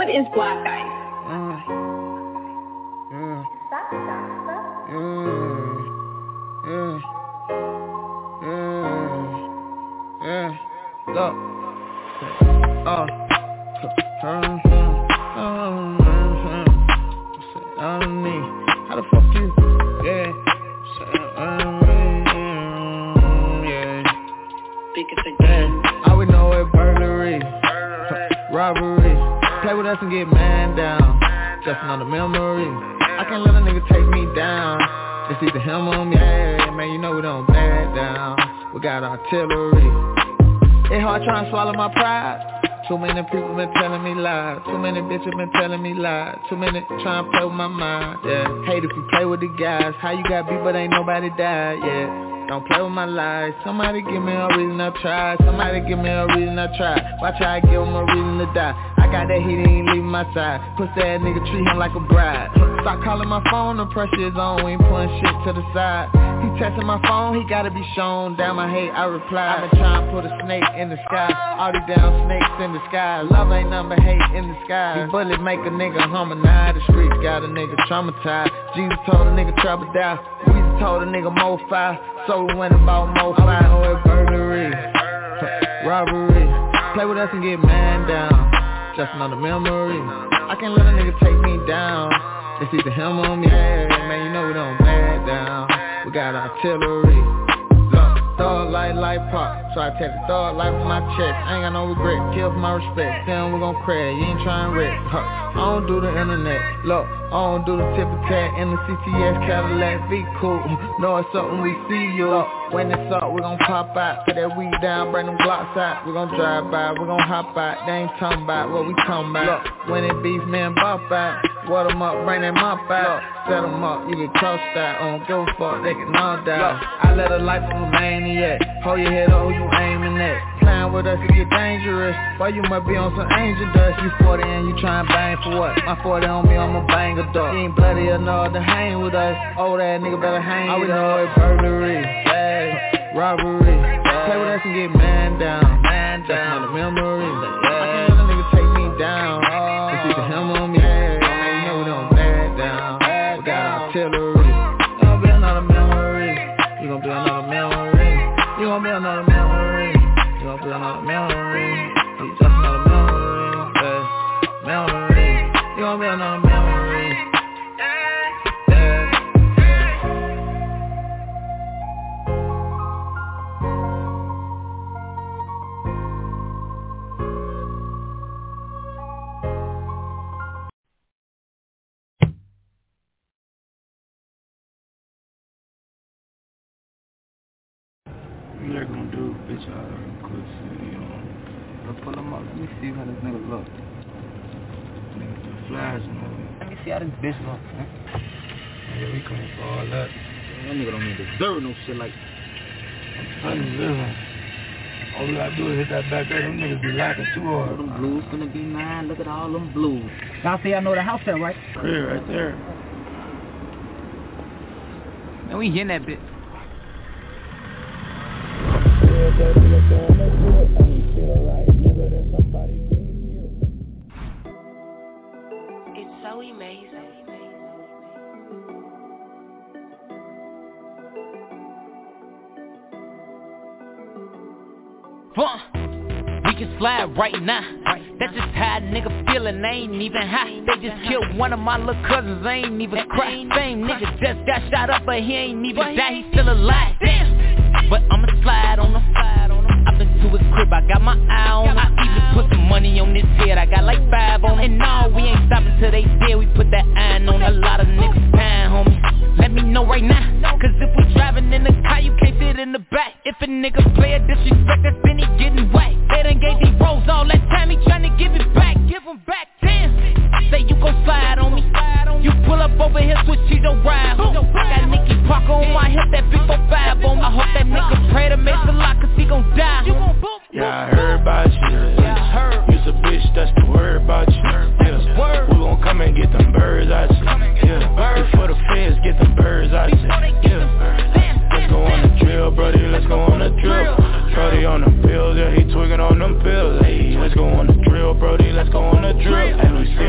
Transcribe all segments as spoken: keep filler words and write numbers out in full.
What is black ice? Mm. Mm. Mm. Mm. Mm. Mm. Look. Uh. Uh. How the fuck you? Yeah. Yeah. All we know is burglary, robbery. Play with us and get man down. Just another memory. I can't let a nigga take me down. It's either him or me. Yeah, man, you know we don't back down. We got artillery. It hard trying to swallow my pride. Too many people been telling me lies. Too many bitches been telling me lies. Too many trying to play with my mind. Yeah, hate if you play with the guys. How you got beat but ain't nobody died. Yeah. Don't play with my life. Somebody give me a reason to try. Somebody give me a reason to try. Watch how I give him a reason to die. I got that heat, he ain't leaving my side. Pussy that nigga treat him like a bride. Stop calling my phone, the pressure is on. We ain't putting shit to the side. He testing my phone, he gotta be shown. Down my hate, I reply. I been trying to put a snake in the sky. All these down snakes in the sky. Love ain't nothing but hate in the sky. These bullets make a nigga homicide. The streets got a nigga traumatized. Jesus told a nigga trouble die. We told a nigga mo five. So we went about more five. Oh, it's burglary, robbery. Play with us and get man down. Just another memory. I can't let a nigga take me down. It's either him or me. Yeah, man, you know we don't back down. We got artillery. Look, thug light, light pop. So I take the thug light with my chest. I ain't got no regret, kill for my respect. Then we gon' crash, you ain't trying to wreck. Huh. I don't do the internet. Look, I don't do the tip attack in the C T S Cadillac V cool. Know it's up when we see you. Look, when it's up, we gon' pop out. Put that weed down, bring them glocks out. We gon' drive by, we gon' hop out. They ain't talking about what we talking about. Look, when it beef, man, bop out. What them up, bring them up out. Set them up, you get crossed out. I don't give a fuck, they can all die. Look, I let a life of a maniac. Hold your head up, who you aiming at? Playing with us, it get dangerous. Boy, you might be on some angel dust. You forty and you trying bang for what? My forty on me, I'ma bang a dog. He ain't bloody enough to hang with us. Old ass nigga better hang with us. All we know is burglary, yeah, robbery. Play with us and get man down. Man down. Just another memory. I can't let a nigga take me down. It's either him or me. Yeah, man, you know we don't back down. We got artillery. You gon' be another memory. You gon' be another memory. You gon' be another memory. You gon' be another memory. You just another memory. Yeah, memory. You gon' be another memory. They're gonna do, bitch, I could see, you know. Let's pull them up. Let me see how this nigga look. Nigga do flash movie. Let me see how this bitch look, man. Yeah, we coming for all that. That nigga don't even deserve no shit like that. Undeserving. All we gotta do is hit that back there. Them niggas be lacking too hard. All them blues gonna be mine. Look at all them blues. Y'all see I know the house there, right? Crib right there. And we hitting that bitch. It's so amazing. Fuck, we can slide right now. That's just how a nigga feelin', they ain't even high. They just killed one of my little cousins, they ain't even cry. Same nigga just got shot up, but he ain't even die, he still alive. Damn, but I'ma slide on him. I've been to his crib, I got my eye on him. I even put some money on his head, I got like five on him. And no, we ain't stopping till they dead, we put that iron on a lot of niggas pine, homie. Let me know right now, cause if we driving in the car, you can't fit in the back. If a nigga play a disrespect, that's then he getting whacked. They done gave these rolls all that time, he tryna give it back. Give him back, damn. Say you gon' slide on me. You pull up over here, switch to your ride. I got Nicky Parker on my hip, that big four five on me. I hope that nigga pray to make the lock, cause he gon' die. Yeah, I heard about you. Yeah, I heard. You's a bitch, that's the word about you. Yeah, we gon' come and get them birds out you. Yeah, before the feds get them birds out you. Yeah, let's go on the drill, brody, let's go on the drill. Brody on the pills, yeah, he twigging on them pills. Hey, let's go on the drill, brody, let's go on the drill. And we see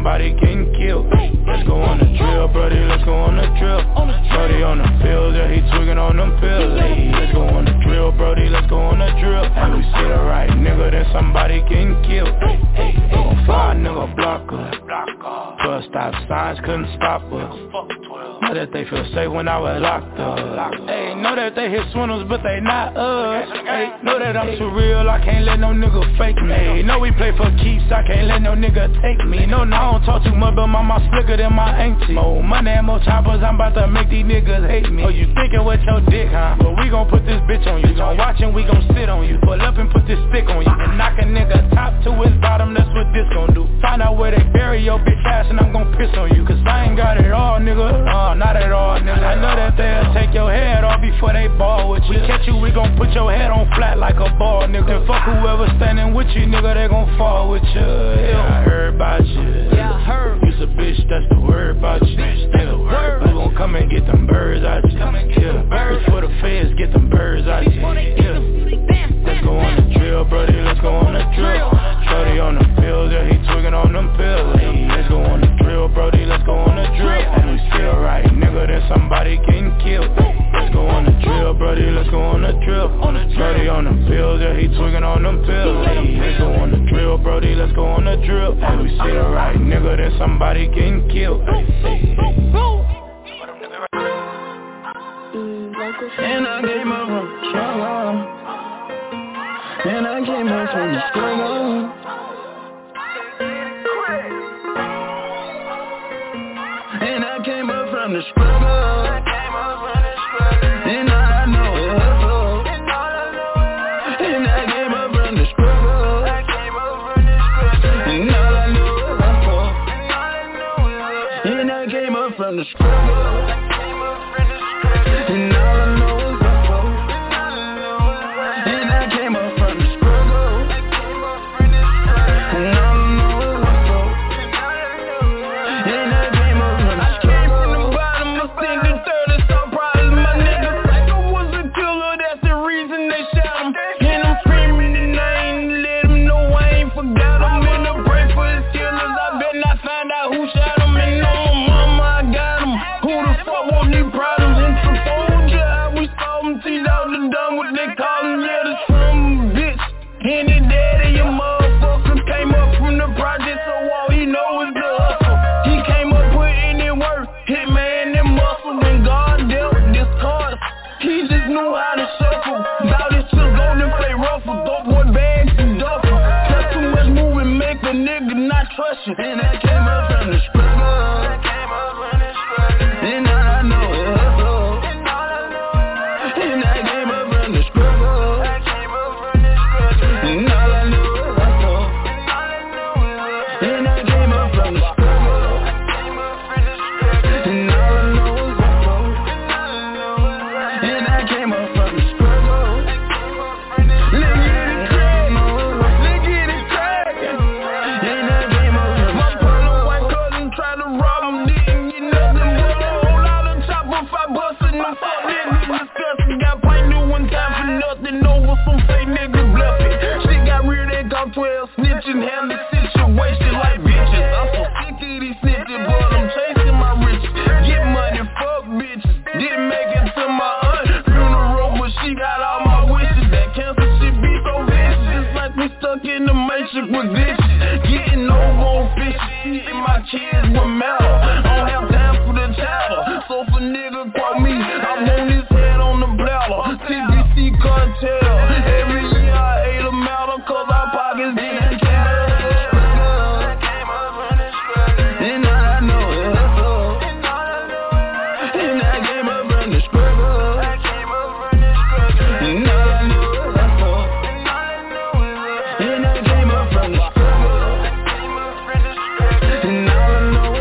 somebody getting killed. Let's go on the drill, brody, let's go on the drill. Brody on the field, yeah, he twigging on them pills. Hey, let's go on the drill, brody, let's go on the drill. And we see the right nigga, then somebody getting killed. Hey, we gon' fly a nigga block us. Bus stop signs couldn't stop us. Know that they feel safe when I was locked up. Hey, know that they hit swindles, but they not us. Hey, know that I'm too real, I can't let no nigga fake me. Hey, know we play for keeps, I can't let no nigga take me. No, no, I don't talk too much, but my mouth slicker than my auntie. More money and more choppers, I'm about to make these niggas hate me. Oh, you thinking with your dick, huh? But we gon' put this bitch on you. We gon' watch and we gon' sit on you. Pull up and put this stick on you. And knock a nigga top to his bottom, that's what this gon' do. Find out where they bury your bitch ass and I'm gon' piss on you. Cause I ain't got it all, nigga. Uh, not at all, nigga. I know that they'll take your head off before they ball with you. We catch you, we gon' put your head on flat like a ball, nigga. And fuck whoever standing with you, nigga, they gon' fall with you. Yeah, I heard about you. Yeah, I heard. You's a bitch, that's the word about you. Yeah, we gon' come and get them birds out you. Yeah, before the feds get them birds out you. Yeah, let's go on the drill, brody, let's go on the drill. Shorty on the field, yeah, he twigging on them pills. Hey, let's go on the drill, brody, let's go on the drill. And we still right, nigga, then somebody getting killed. Let's go on the drill, brody, let's go on the drill. Shorty on the field, yeah, he twigging on them pills. Hey, let's go on the drill, brody, let's go on the drill. And we see the right nigga, then somebody getting killed. Hey, hey, hey. And I came up from the struggle. And I came up from the struggle. And I came up from the struggle. And I know it hustle. And I came up from the struggle. And all I know is hustle. And I came up from the struggle. And all I know is hustle. And I came up from the struggle. And all I know is hustle. And I came up from the struggle. I came from the bottom of thinking thirty some problems. My nigga Psycho was a killer, that's the reason they shot him. And I'm screaming the name, let him know I ain't forgot him. In the break for his killers, I bet not find out who shot him. And on my mama, I got him. Who the fuck want these problems? Tease out the dumb, what they call him, yeah, the some bitch. And his daddy, your motherfucker, came up from the project, so all he know is the hustle. He came up putting in work, hitman and muscle. When God dealt this card, he just knew how to shuffle. Bout his chills on and play ruffle, dope boy bags and duffel. Just too much moving, make a nigga not trust you. And I came up from the struggle. And I know it hustle. And I came up from the struggle. And all I knew was hustle. And I came up from the struggle. And all I know was hustle. And I came up from the struggle. Let's get it crack. Let's get it crack. And I came up from my brother, white cousin tried to rob him, didn't get nothing but a whole lot of chopper if I bustin' them fuck niggas disgusting. Got pint new one time for nothing over some fake niggas bluffing. Shit got real, they got twelve snitching, handle situation like bitches. I'm so sick of these snitches, but I'm chasing my riches. Get money, fuck bitches. Didn't make it to my aunt funeral, but she got all my wishes. That cancer shit be so vicious, just like me stuck in the matrix with glitches. Getting over on fishes, seeing my kids with matter. I don't have time for the chatter, so if a nigga quote me, I'm on his head on the bladder. T B C cartel, every year I ate a matter, cause our pockets didn't care. And I know it hustle. And I came up from the struggle. And all I know is hustle. And I came up from the struggle. And all I know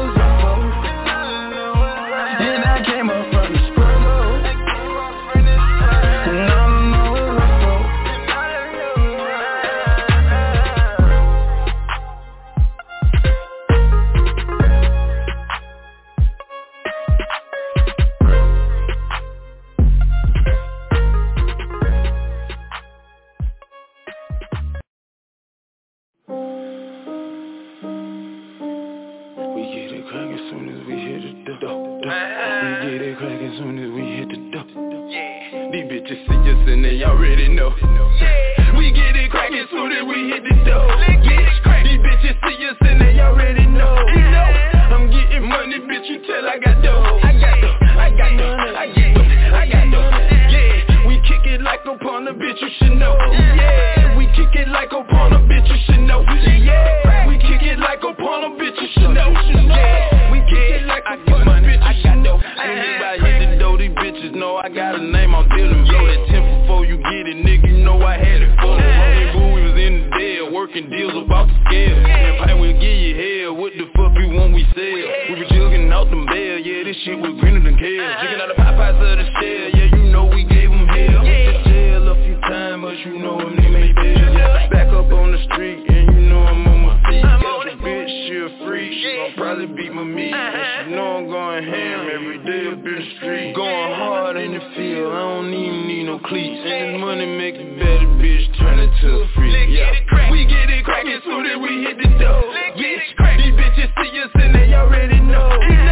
get it crackin' soon as we hit the door. Yeah. These bitches see us and they already know. Yeah. We get it crackin' soon as we hit the door. Get it crackin'. These bitches see us and they already know. I'm getting money, bitch, you tell I got dough. I got dough, I got dough, I get dough, I got dough. Yeah, we kick it like upon a bitch, you should know. Yeah, we kick it like upon a bitch, you should know. Yeah, we kick it like upon a bitch, you should know. Yeah, we kick it like upon a bitch, I got dough. Anybody hit the dough, these bitches know I got a name, I'm dealing blow that ten before you get it, nigga, you know I had it for them. Boo, we was in the deal, working deals about the scale. And pipe will give you hell, what the fuck you want we sell? We be jugging out them bail, yeah, this shit was greener than kale. Jigging out the Popeyes of the shell, yeah, you know we gave them hell. Went to jail a few times, but you know them niggas make bail. Back up on the street, and you know I'm on my feet. Got a bitch, she a freak, she gon' probably beat my meat. And she know I'm going ham every day up in the street. Going hard in the field, I don't even need no cleats. And this money make it better, bitch, turn it to a freak. Yeah, we get it crackin' soon as we hit the door. Bitch, these bitches see us and they already know.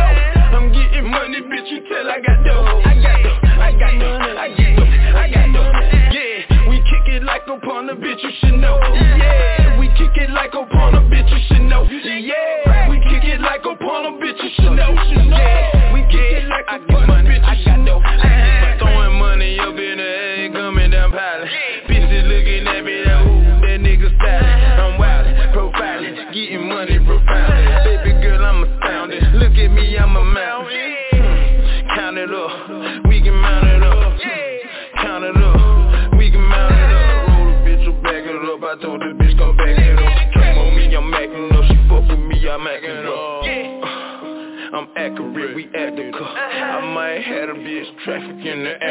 I'm getting money, bitch, you tell I got dough. I got dough, I got dough, I get dough, I got dough. Yeah, we kick it like upon a bitch, you should know. Yeah, we kick it like upon a bitch, you should know. Yeah, we kick it like upon a bitch, you should know. Yeah, we kick it like upon a bitch, I got dough. Throwing money up in the air, coming down piling. Bitches looking at me like, ooh, that nigga styling. I'm wildin', profiling, getting money profiling. Baby girl, I'm astounded. Look at me, I'm a mountain. Hmm. Count it up, we can mount it up. Count it up, we can mount it up. Roll the bitch up, back it up. I told the bitch come back it up. She came on me, I'm acting up. She fuck with me, I'm acting up. I'm accurate, we at the car. I might have a bitch trafficking the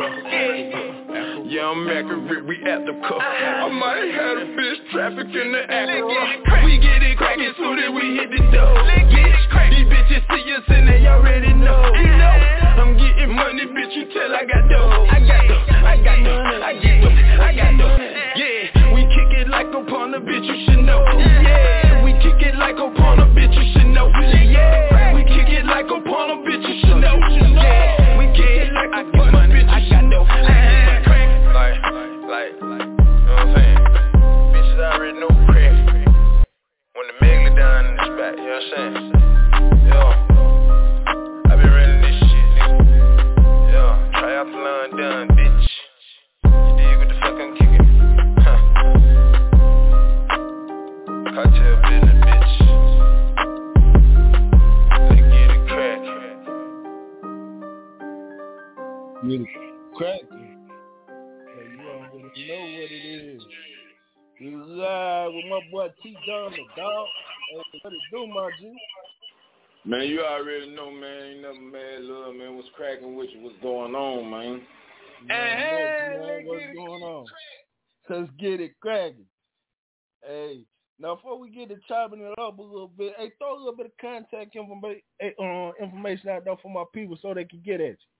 Acura. Yeah, I'm accurate, we at the car. I might have a bitch trafficking the Acura. We get it crackin' soon as we hit the door. These bitches see us and they already know. I'm getting money, bitch, you tell I got dough. I got dough, I got dough, I get dough, I got dough. Yeah, we kick it like upon a bitch, you should know. Yeah, we kick it like upon a bitch, you should know. Yeah, we kick it like upon a bitch, you should know. Yeah, we kick it like upon a bitch, I got dough. Like, like, like, you know what I'm saying? Bitches already know crack. When the Megalodon down in this back, you know what I'm saying? Yeah, I been running this shit, nigga. Yeah, triathlon done, bitch. You dig what the fuck I'm kicking? Huh. Cartel business, bitch. Let's get it crack. Get it crackin'. Hey, you already know what it is. You live with my boy T Don the dog. Hey, what it do, my G? Man, you already know, man. Ain't nothing mad, love, man. What's cracking with you? What's going on, man? Hey, man, what's going on? Let's get it cracking. Hey, now before we get to chopping it up a little bit, hey, throw a little bit of contact information, uh, information out there for my people so they can get at you.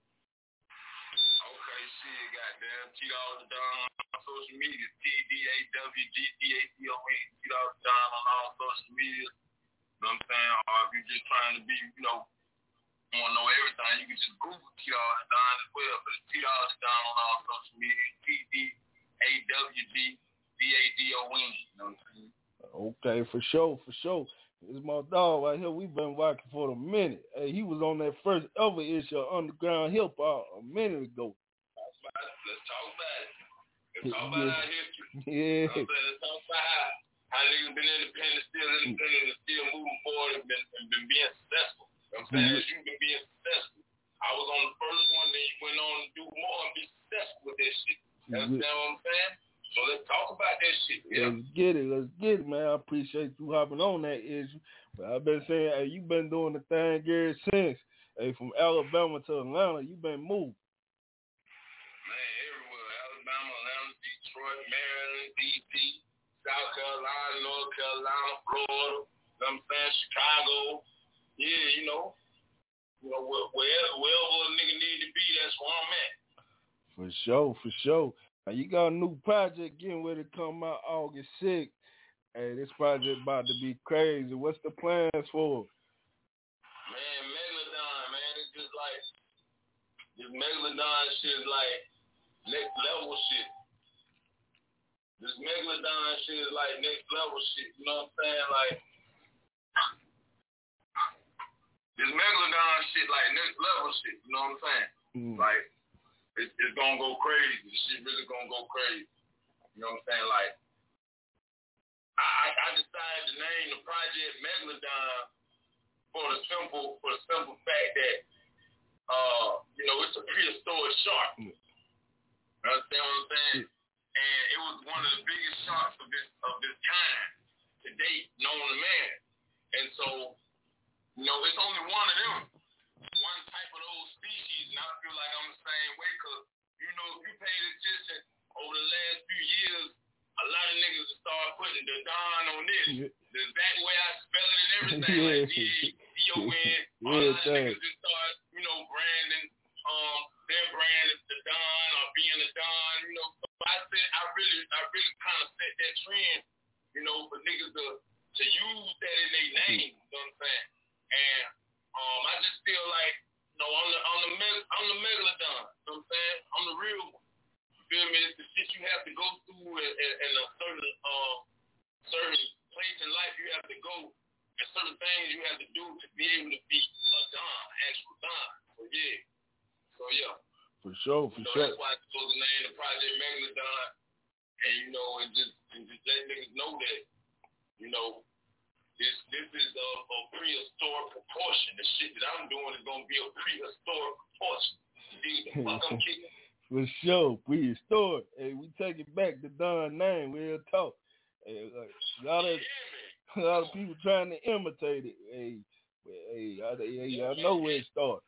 Okay, shit, goddamn. T-Dog Don on social media. T D A W G D A C O N. T-Dog Don on all social media. You know what I'm saying? Or if you're just trying to be, you know, want to know everything, you can just Google T-Dog Don as well. But it's T-Dog Don on all social media. T D A W G D A D O N. You know what I'm saying? Okay, for sure, for sure. This is my dog right here. We've been rocking for a minute. Hey, he was on that first ever issue of Underground Hip Hop a minute ago. Let's talk about it. Let's talk about yeah. our history. Yeah. You know Let's talk about how, how niggas been independent, still independent, and still moving forward and been, and been being successful. You know what I'm saying? Mm-hmm. You've been being successful. I was on the first one, then you went on to do more and be successful with that shit. You understand mm-hmm. what I'm saying? So let's talk about that shit. Yeah. Let's get it. Let's get it, man. I appreciate you hopping on that issue. But I've been saying, hey, you've been doing the thing ever since. Hey, from Alabama to Atlanta, you've been moving. Man, everywhere. Alabama, Atlanta, Detroit, Maryland, D C, South Carolina, North Carolina, Florida. You know what I'm saying? Chicago. Yeah, you know. You know, wherever, wherever a nigga need to be, that's where I'm at. For sure, for sure. Now, you got a new project getting ready to come out August sixth. Hey, this project about to be crazy. What's the plans for? Man, Megalodon, man. It's just like, this Megalodon shit is like next level shit. This Megalodon shit is like next level shit. You know what I'm saying? Like this Megalodon shit like next level shit. You know what I'm saying? Mm. Like it's, it's gonna go crazy. This shit really gonna go crazy. You know what I'm saying? Like I, I decided to name the project Megalodon for the simple for the simple fact that uh you know it's a prehistoric shark. You understand what I'm saying? And it was one of the biggest sharks of this of this kind to date known to man. And so, you know, it's only one of them, one type of those species, and I feel like I'm the same way, because, you know, if you paid attention over the last few years, a lot of niggas will start putting the Don on this. Yeah. The exact way I spell it and everything, yeah. Like D O N. A lot of niggas just start, you know, branding um their brand as the Don or being a Don, you know. So I said I really I really kind of set that trend, you know, for niggas to to use that in their name, you know what I'm saying? And um I just feel like, you know, I'm the I'm the meg- I'm the Megalodon, you know what I'm saying? I'm the real one. You feel me? It's the shit you have to go through in, in, in a certain um certain place in life you have to go, and certain things you have to do to be able to be a Don, actual Don. So yeah. So yeah. For sure, for so sure. That's why I chose the name of Project Megalodon, and you know, and just and just let niggas know that, you know, this this is a, a prehistoric proportion. The shit that I'm doing is gonna be a prehistoric proportion. You dig the fuck I'm kicking? For sure, prehistoric. Hey, we take it back to Don name. We'll talk. Hey, like, a lot of yeah, a lot of people trying to imitate it. Hey, hey, I, hey, I know where it started.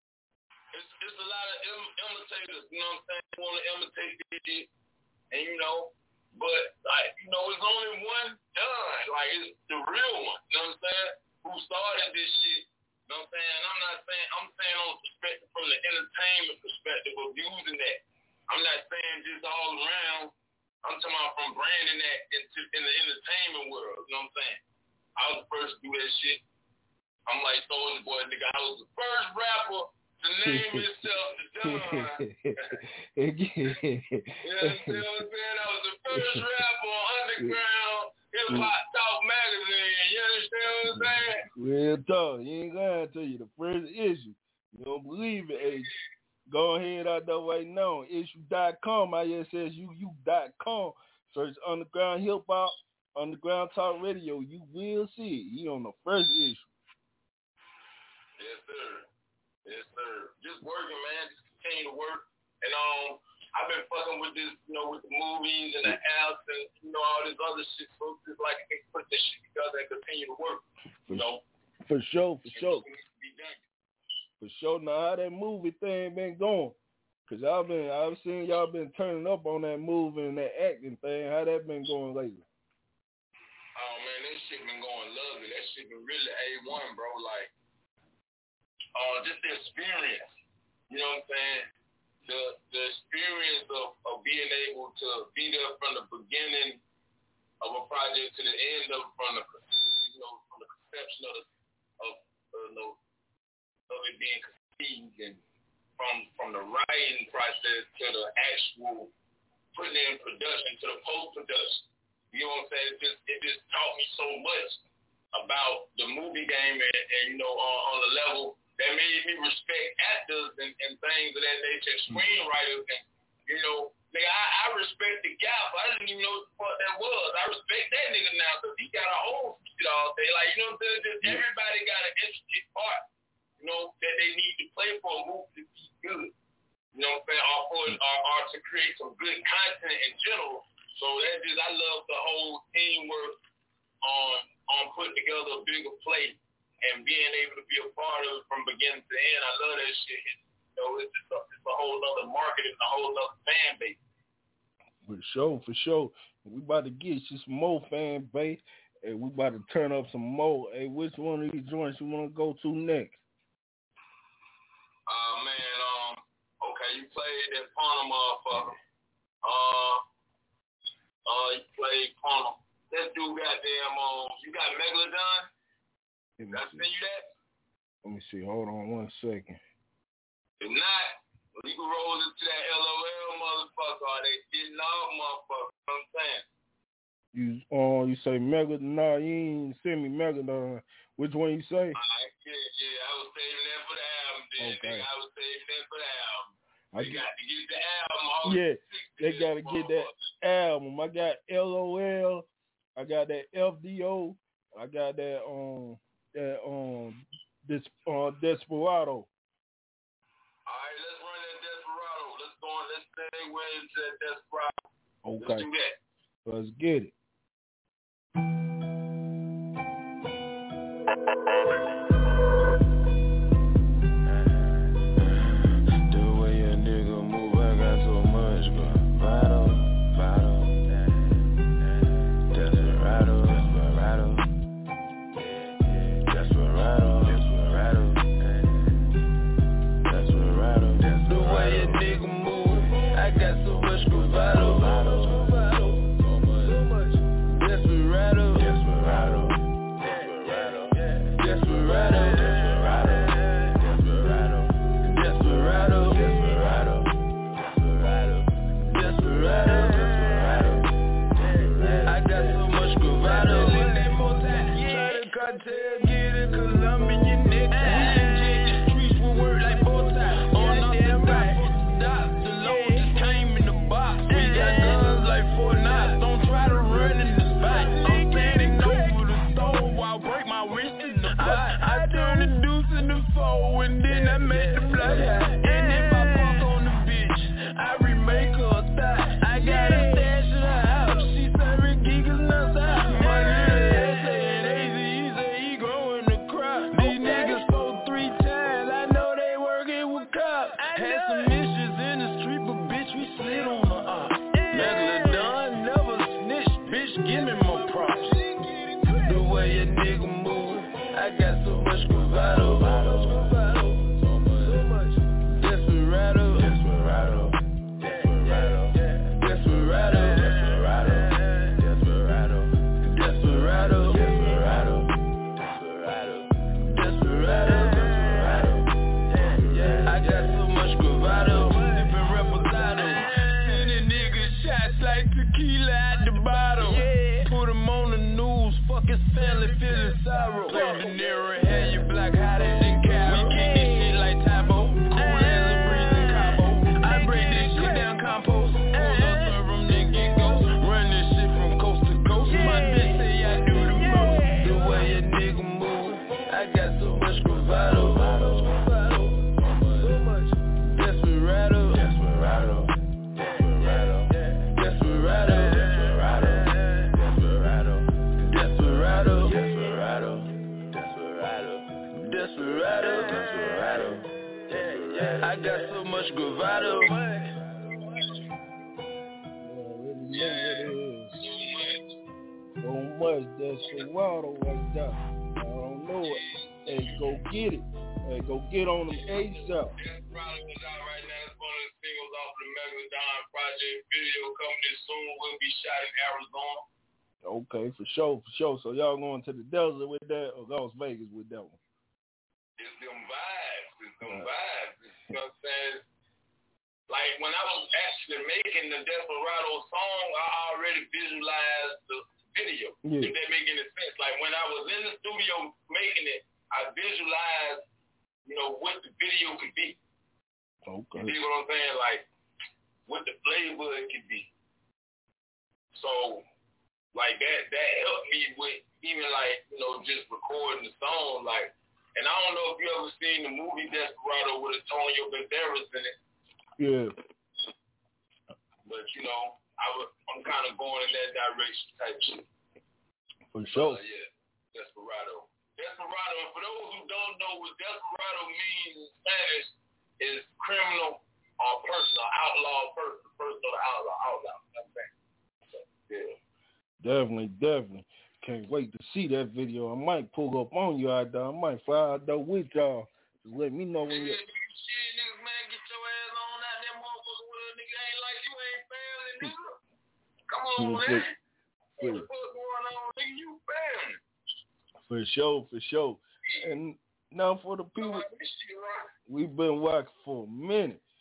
It's, it's a lot of im- imitators, you know what I'm saying? They want to imitate this shit, and you know, but like, you know, it's only one Don, like it's the real one, you know what I'm saying? Who started this shit, you know what I'm saying? I'm not saying, I'm saying on the perspective, from the entertainment perspective of using that. I'm not saying just all around. I'm talking about from branding that into in the entertainment world, you know what I'm saying? I was the first to do that shit. I'm like Soulja Boy, nigga. I was the first rapper to name himself the Don. You know what I'm saying? I was the first rapper on Underground Hip Hop Talk magazine. You understand what I'm saying? Real talk. You ain't lying to you. The first issue. You don't believe it, H. Go ahead out there right now. issue dot com, I S S U U dot com. Search Underground Hip Hop, Underground Talk Radio. You will see it. You on the first issue. Yes, sir. Yes, sir. Just working, man. Just continue to work. And um, I've been fucking with this, you know, with the movies and the apps and, you know, all this other shit. So it's just like I can put this shit together and continue to work. You know? For sure, for sure. Be done. For sure. Now, how that movie thing been going? Because y'all been, I've seen y'all been turning up on that movie and that acting thing. How that been going lately? Oh, man, that shit been going lovely. That shit been really A one, bro. Like, uh, just the experience. You know what I'm saying? The the experience of, of being able to be there from the beginning of a project to the end of from the you know from the conception of the, of uh, no, of it being conceived, and from from the writing process to the actual putting it in production to the post production. You know what I'm saying? It just it just taught me so much about the movie game, and, and you know on, on the level that made me respect actors and, and things of that nature, screenwriters, and you know, nigga, I, I respect the Gap. I didn't even know what the fuck that was. I respect that nigga now because he got a whole shit all day. Like, you know what I'm saying? Just everybody got an intricate part, you know, that they need to play for a movie to be good. You know what I'm saying? Or, for, or, or to create some good content in general. So that just, I love the whole teamwork on on putting together a bigger play and being able to be a part of it from beginning to end. I love that shit. You know, it's just a, it's a whole other market and a whole other fan base. For sure, for sure. We about to get you some more fan base, and we about to turn up some more. Hey, which one of these joints you want to go to next? Uh, man, um, okay, you played that Panama motherfucker. Uh, uh, you played Panama. That dude goddamn, um, you got Megalodon? Did I send you that? Let me see. Hold on one second. If not, You can roll into that L O L motherfucker, or they getting off motherfucker. You know what I'm saying? You uh, you say Mega? Nah, you ain't send me Mega. Nah. Which one you say? All right, yeah, yeah. I was saving that for the album, then. Okay. Nigga, I was saving that for the album. I They get, got to get the album. All yeah, the they gotta get that album. I got L O L. I got that F D O. I got that um that um this uh Desperado. All right, let's run that Desperado. Let's go on. Let's segue into that Desperado. Okay. Let's do that. Let's get it. The way a nigga move, I got so much bravado, bravado, Desperado, Desperado, Desperado, Desperado, Desperado. The way a nigga move, I got so much bravado, Desperado, Desperado, Desperado, Desperado, Desperado, Desperado, Desperado, Desperado, Desperado. I got so much bravado. Try the cartel, get a Colombian nigga. We inject the streets with word like bow tie. On up them right, stop. The load just came in the box. We got guns like Fort Knox. Don't try to run in the spot. I'm standing over the stove while I break my wrist in the pot. I, I turn the deuce in the foe and then I make the blood hot. And if I fuck on the bitch, I remake her a thigh. I got a stash in her house. She serving gigas nuts out. My little ass saying A Z E say he growing the crop. These niggas spoke three times. I know they working with cops. Had some issues in the street, but bitch, we slid on the op. Megalodon never snitch, bitch, give me more props. The way a nigga move, I got so much bravado. Desperado, Desperado, Desperado, Desperado, Desperado, Desperado, Desperado, Desperado, Desperado, Desperado. I got so much bravado, sipping reposado, sending niggas shots like tequila at the bottom. Put 'em on the news, fuck his family, feeling sorrow. Play De Niro, hair you black hotter than Cabo. We kick this shit like Tybo, cool as a breeze in Cabo. I break this shit down compost, pull up, serve 'em, then get ghost. Run this shit from coast to coast. My bitch say I do the most. The way a nigga move, I got so much bravado. Desperado, Desperado, Desperado, Desperado, Desperado, Desperado, Desperado, Desperado, Desperado, Desperado, Desperado. I got so much bravado. You already know what it is. So much Desperado right there. I don't know it. Hey, go get it. Hey, go get on them ASAP. Desperado is out right now. It's one of the singles off the Megalodon project. Video coming in soon. Will be shot in Arizona. Okay, for sure, for sure. So y'all going to the desert with that or Las Vegas with that one? It's them vibes. It's them vibes. You know what I'm saying? Like when I was actually making the Desperado song, I already visualized the video. Yeah. If that make any sense. Like when I was in the studio making it, I visualized, you know, what the video could be. Okay. You see what I'm saying? Like what the flavor it could be. So like that that helped me with even like, you know, just recording the song. Like, and I don't know if you ever seen the movie Desperado with Antonio Banderas in it. Yeah. But you know, I was, I'm kind of going in that direction type shit. For sure. Uh, yeah, Desperado. Desperado, and for those who don't know what Desperado means in Spanish, is criminal or personal, outlaw person, personal outlaw, outlaw. So, yeah. Definitely, definitely. Can't wait to see that video. I might pull up on you out there. I might fly out there with y'all. Just let me know when you. Shit, niggas, man, get your ass on out there, motherfucker. With a nigga ain't like you ain't family, nigga. Come on, man. What the fuck going on, nigga? You family. For sure, for sure. And now for the people, we've been watching for a minute.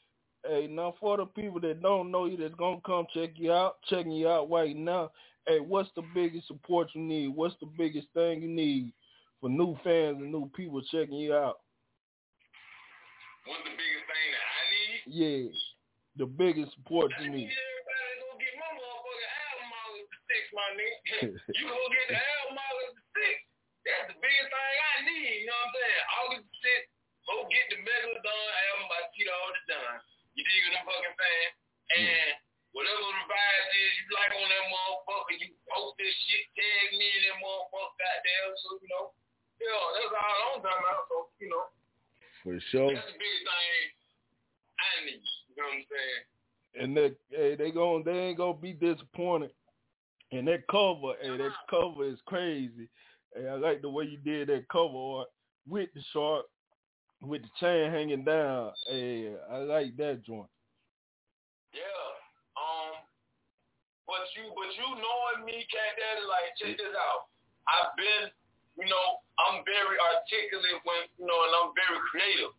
Hey, now for the people that don't know you, that's gonna come check you out, checking you out right now. Hey, what's the biggest support you need? What's the biggest thing you need for new fans and new people checking you out? What's the biggest thing that I need? Yeah, the biggest support you need. I need everybody to go get my motherfucking album all of the six, my nigga. You go get the album all of the six. That's the biggest thing I need. You know what I'm saying? All of the shit. Go get the Megalodon album by Tito the Don. You dig what I'm fucking saying? And whatever the vibe is you like on that motherfucker, you post this shit, tag me and that motherfucker goddamn. So, you know, yeah, that's all I'm talking about. So, you know. For sure. That's the biggest thing I need. You know what I'm saying? And that, hey, they gon' they ain't gonna be disappointed. And that cover, hey, that cover is crazy. Hey, I like the way you did that cover art with the shark, with the chain hanging down. Hey, I like that joint. Yeah. Um. But you, but you knowing me, Cat Daddy, like check this out. I've been, you know, I'm very articulate when, you know, and I'm very creative.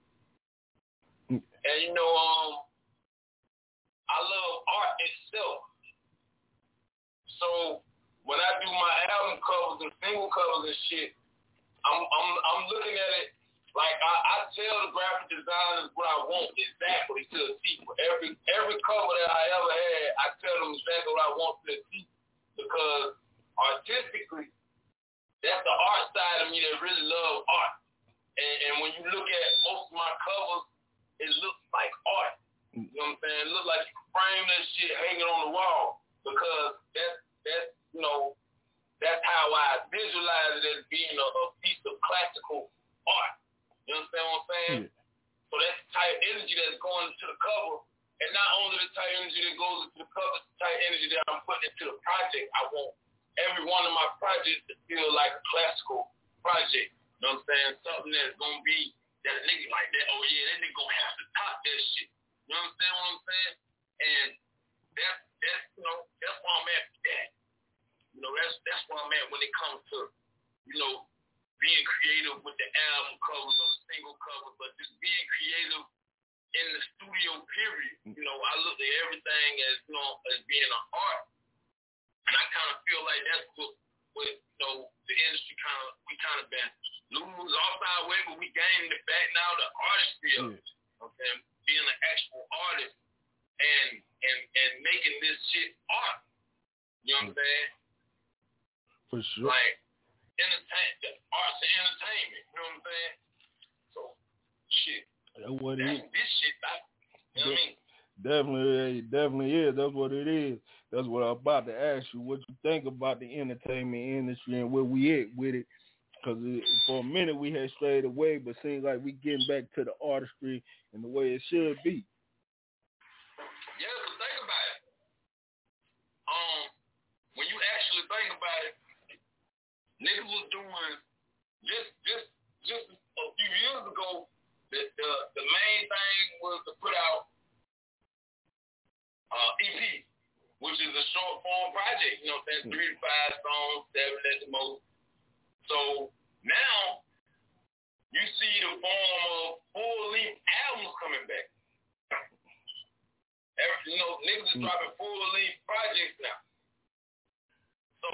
And you know, um, I love art itself. So when I do my album covers and single covers and shit, I'm I'm I'm looking at it like I, I tell the graphic designers what I want exactly to a T. For every every cover that I ever had, I tell them exactly what I want to a T. Because artistically, that's the art side of me that really love art. And, and when you look at most of my covers, it looks like art. You know what I'm saying? It looks like you can frame that shit hanging on the wall. Because that's, that's you know, that's how I visualize it as being a, a piece of classical art. You understand what I'm saying? Mm. So that's the type of energy that's going into the cover. And not only the type of energy that goes into the cover, it's the type of energy that I'm putting into the project. I want every one of my projects to feel like a classical project. You know what I'm saying? Something that's going to be that a nigga like that, oh yeah, that nigga going to have to top that shit. You know what I'm saying? And that's, that's, you know, that's where I'm at with that. You know, that's, that's where I'm at when it comes to, you know, being creative with the album covers or single covers, but just being creative in the studio period. You know, I look at everything as, you know, as being an art. And I kind of feel like that's what, what you know, the industry kind of, we kind of been lose off our way, but we gaining it back now, the artistry of it. Okay? Being an actual artist and, and, and making this shit art. You know what I'm saying? For sure. Like, entertainment, arts and entertainment. You know what I'm saying? So, shit. That's what it that's is. This shit, I, you know what I mean? Definitely, it definitely is. That's what it is. That's what I'm about to ask you. What you think about the entertainment industry and where we at with it? Because for a minute we had strayed away, but seems like we getting back to the artistry and the way it should be. Yeah, but think about it. Um, when you actually think about it, niggas was doing just just just a few years ago. The the, the main thing was to put out uh, E P, which is a short form project. You know, what I'm saying, three to five songs, seven at the most. So now you see the form of full length albums coming back. Every, you know, niggas is dropping full length projects now. So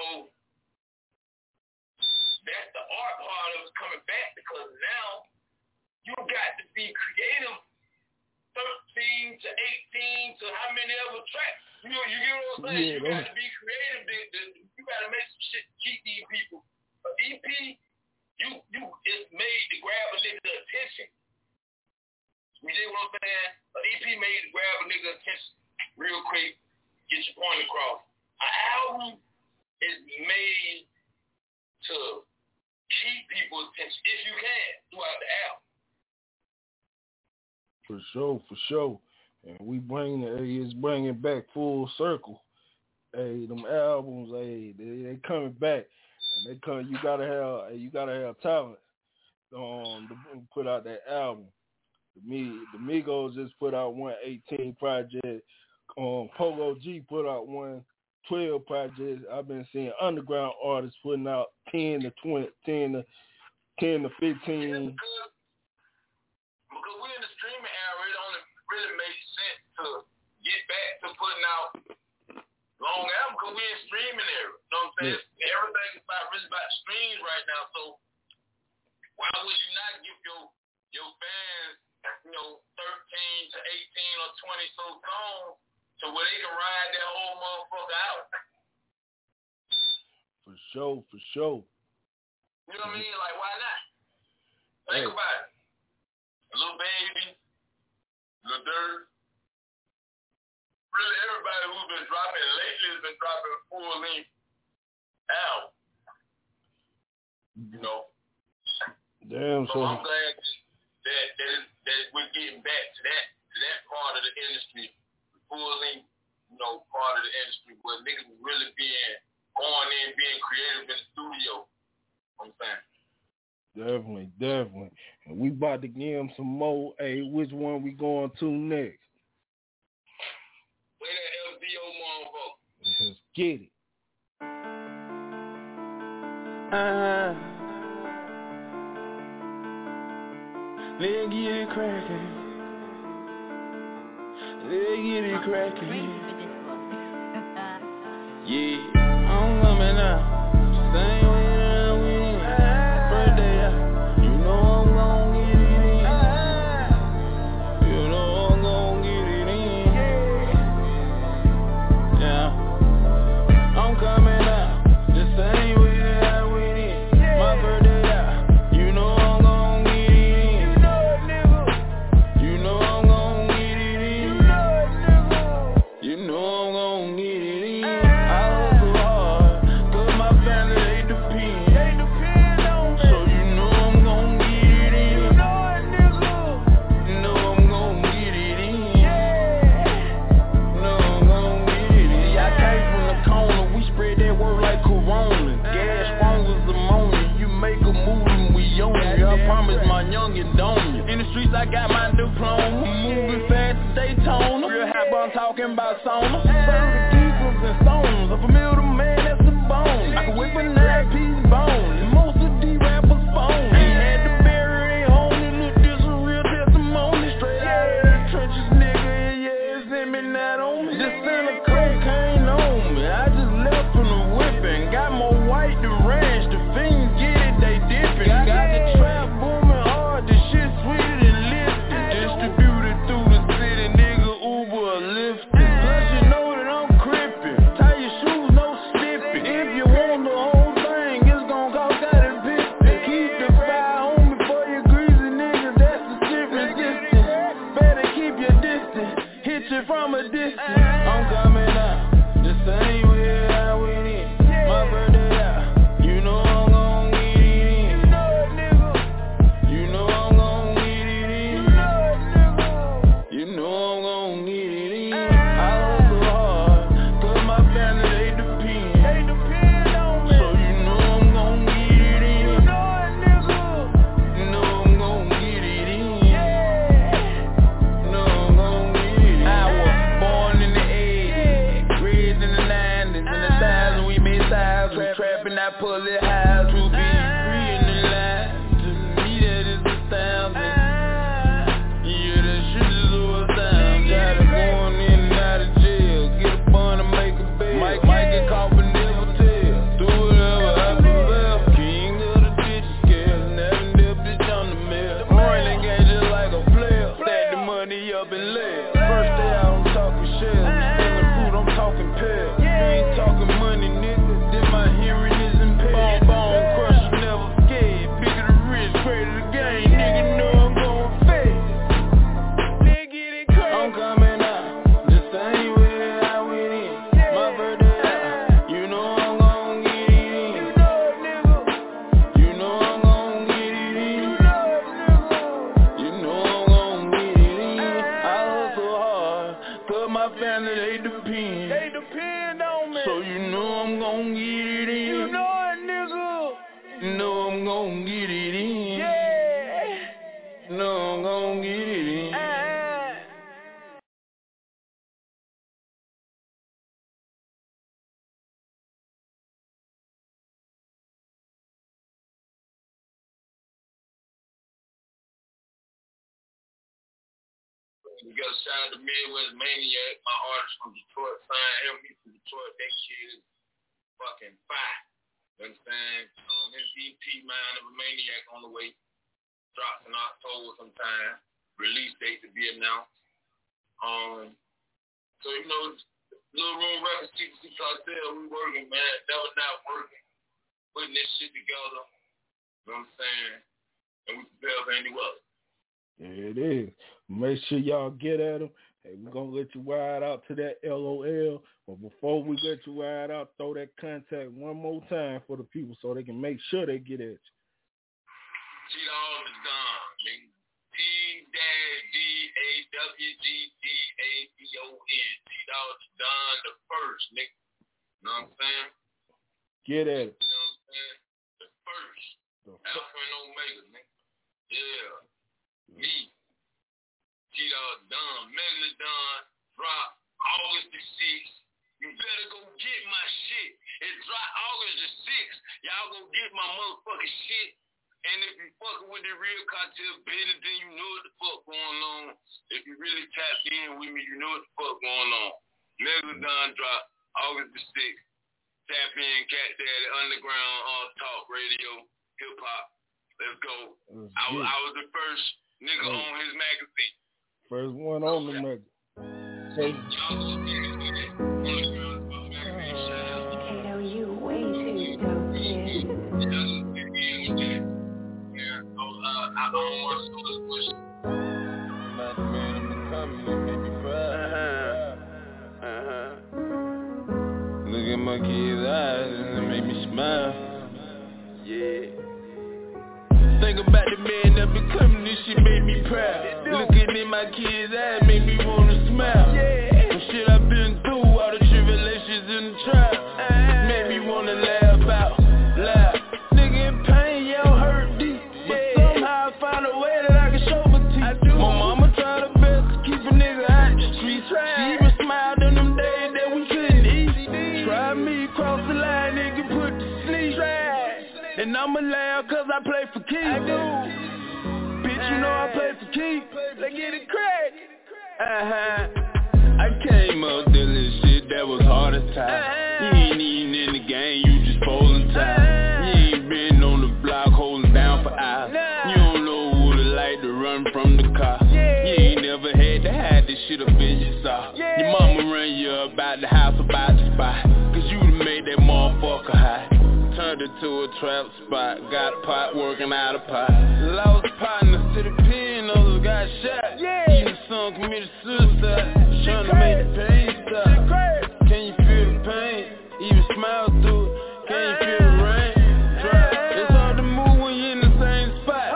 that's the art part of it coming back, because now you got to be creative thirteen to eighteen to how many other tracks. You know, you get what I'm saying? Yeah, you got to be creative. You got to make some shit to keep these people. But E P, you you it's made to grab a nigga's attention. You get what I'm saying? An E P made to grab a nigga's attention real quick, get your point across. An album is made to keep people's attention, if you can, throughout the album. For sure, for sure. And we bring it, it's bringing back full circle. Hey, them albums, hey, they, they coming back. And they come, you gotta have, you gotta have talent um, to put out that album. The Me, the Migos just put out one eighteen project. Um, Polo G put out one twelve projects. I've been seeing underground artists putting out ten to twenty, ten to ten to fifteen. Yeah, because, because we're in the streaming era, it only really makes sense putting out long album because we in streaming era. You know what I'm saying? Yeah. Everything is about really about streams right now. So why would you not give your your fans, you know, thirteen to eighteen or twenty so songs to where they can ride that whole motherfucker out? For sure, for sure. You know what I mean? Like, why not? Think hey. about it. Lil Baby, Lil Durk, really everybody who's been dropping lately has been dropping full length album. You know? Damn, so, so I'm glad that, that, that we're getting back to that to that part of the industry, the full length, you know, part of the industry where niggas really being going in, being creative in the studio. You know what I'm saying? Definitely, definitely. And we about to give him some more. Hey, which one we going to next? Play that L B O motherfucker. Let's get it. Uh-huh. Let's get it cracking. Let's get it cracking. Yeah, I'm coming out. Same way I'm with first day out. You know I'm gon' get it in. You know I'm gon' get it in. Yeah, I'm coming out. The same way that I went in. My first day out. You know I'm gon' get it in. You know I'm gon' get it in. You know I'm gon' get it in. I hustle hard, cause my family they depend. They depend on me. So you know I'm gon' get it in. You know it, nigga. You know I'm gon' get it in. You know I'm gon' get it in. See, I came from the corner, we spread that word like Corona. Gas strong as ammonia, you make a move and we own it. I promise my youngin' don't you. In the streets I got my diploma. Moving fast as Daytona. Real hot, but I'm talking about sauna. Serving geekers and stones. Up a middleman, that's a bone. I can whip a nine piece bone. And most of these rappers phone. Ain't had to bury their home. And look, this a real testimony. Straight out of the trenches, nigga. Yeah, send me that on me. This Santa cocaine on me. I just left from the whipping. Got more white than ranch. The fiends get it, they dipping. Got the trap booming hard. The shit sweeter than lifting. Distributed through the city, nigga. Uber or Lyft. Plus you know that I'm crippin'. Tie your shoes, no slipping. If you want the whole thing, it's gon' cost out of fifty. Keep the fire on me for you greasy niggas. That's the shit resistance. Better keep your distance. Hit you from a distance. I'm coming out the same way I went in. My birthday out. You know I'm gon' get it in. You know I'm gon' get it in. You know I'm gon' get it in. I hustle hard, cause my family they depend. They depend on me. So you know I'm gon' get it in. You know it, nigga. You know I'm gon' get it in. You know I'm gon' get it in. I was born in the eighties, raised in the nineties, in the thousand we made styles. We trapping, I pull it high to be free in the line. To me that is astounding. Yeah, that shit is so astounding. Tired of going in and out of jail. Get a bun and make a bail. Mike, Mike get caught but never tell. Do whatever I prevail. King of the ditch scale. Never dip bitch on the mill. Running game just like a player. Stack the money up and live. First day out I'm talking shells. Stealing fruit, I'm talking pills. You ain't talking money, nigga. Then my hearing is impaired. Bone, bone crusher, never scared. Bigger the rich, greater the game. Nigga know I'm gon' fade. I'm coming out the same way I went in. My birthday out. You know I'm gon' get it in. You know I'm gon' get it in. You know I'm gon' get it in. I hustle hard, cause my family they depend. They depend on me. So you know I'm gon' get it in. You know it, nigga. You know I'm gon' get it in. Yeah. You know I'm gon' get it in. We got a shout out to Midwest Maniac, my artist from Detroit. Sign him, he from Detroit. That kid is fucking fire. You understand? Um, his E P, Mind of a Maniac, on the way. Drops in October sometime. Release date to be announced. Um, so, you know, Little Room Records, T C Cartel, we working, man. Never not working. Putting this shit together. You know what I'm saying? And we prepare for any weather. There it is. Make sure y'all get at them. Hey, we're going to let you ride out to that L O L. But before we let you ride out, throw that contact one more time for the people so they can make sure they get at you. T-Dog is done, nigga. T-D A W G D A D O N. T-Dog is done the first, nigga. You know what I'm saying? Get at it. You know what I'm saying? The first. The Alpha and Omega, nigga. Yeah. Me. T-Dog done. Megalodon drop August the sixth. You better go get my shit. It dropped August the sixth. Y'all go get my motherfucking shit. And if you fucking with the Real Cartel business, then you know what the fuck going on. If you really tapped in with me, you know what the fuck going on. Megalodon drop August the sixth. Tap in, Cat Daddy, Underground, uh, Talk Radio, Hip Hop. Let's go. I, was, I was the first nigga oh. on his magazine. First one on the magazine. Hey. I don't want to do this bullshit. Not the man in the comment, it made me proud. Uh-huh. Uh-huh. Look at my kids' eyes and it made me smile. Yeah. Think about the man that becoming this shit made me proud. Looking in my kids' eyes made me wanna smile. Yeah. The shit I've been through, all the tribulations and the trials, uh-huh. made me wanna laugh out loud. Nigga in pain, y'all hurt deep. Find a way that I can show my teeth. I do. My mama tried her best to keep a nigga out the streets. She even smiled in them days that we couldn't eat. Try me, cross the line, nigga, put to sleep. And I'ma laugh cause I play for keeps. I do. Bitch, you know I play for keeps. Let's get it crazy. Uh-huh. I came up dealing shit that was hard as time. Uh-huh. You ain't even in the game, you just bowling time. Uh-huh. You ain't been on the block holding down for hours. Nah. To run from the car. Yeah. You ain't never had to hide this shit up in your sock. Yeah. Your mama ran you about the house, about the spot. Cause you done made that motherfucker high. Turned it to a trap spot. Got a pot working out a pot. Lost partners to the pen, others got shot. Yeah. Even some committed suicide. Trying to make the pain stop. Can you feel the pain? Even smile through it. Can you feel the rain? Drop. It's hard to move when you're in the same spot.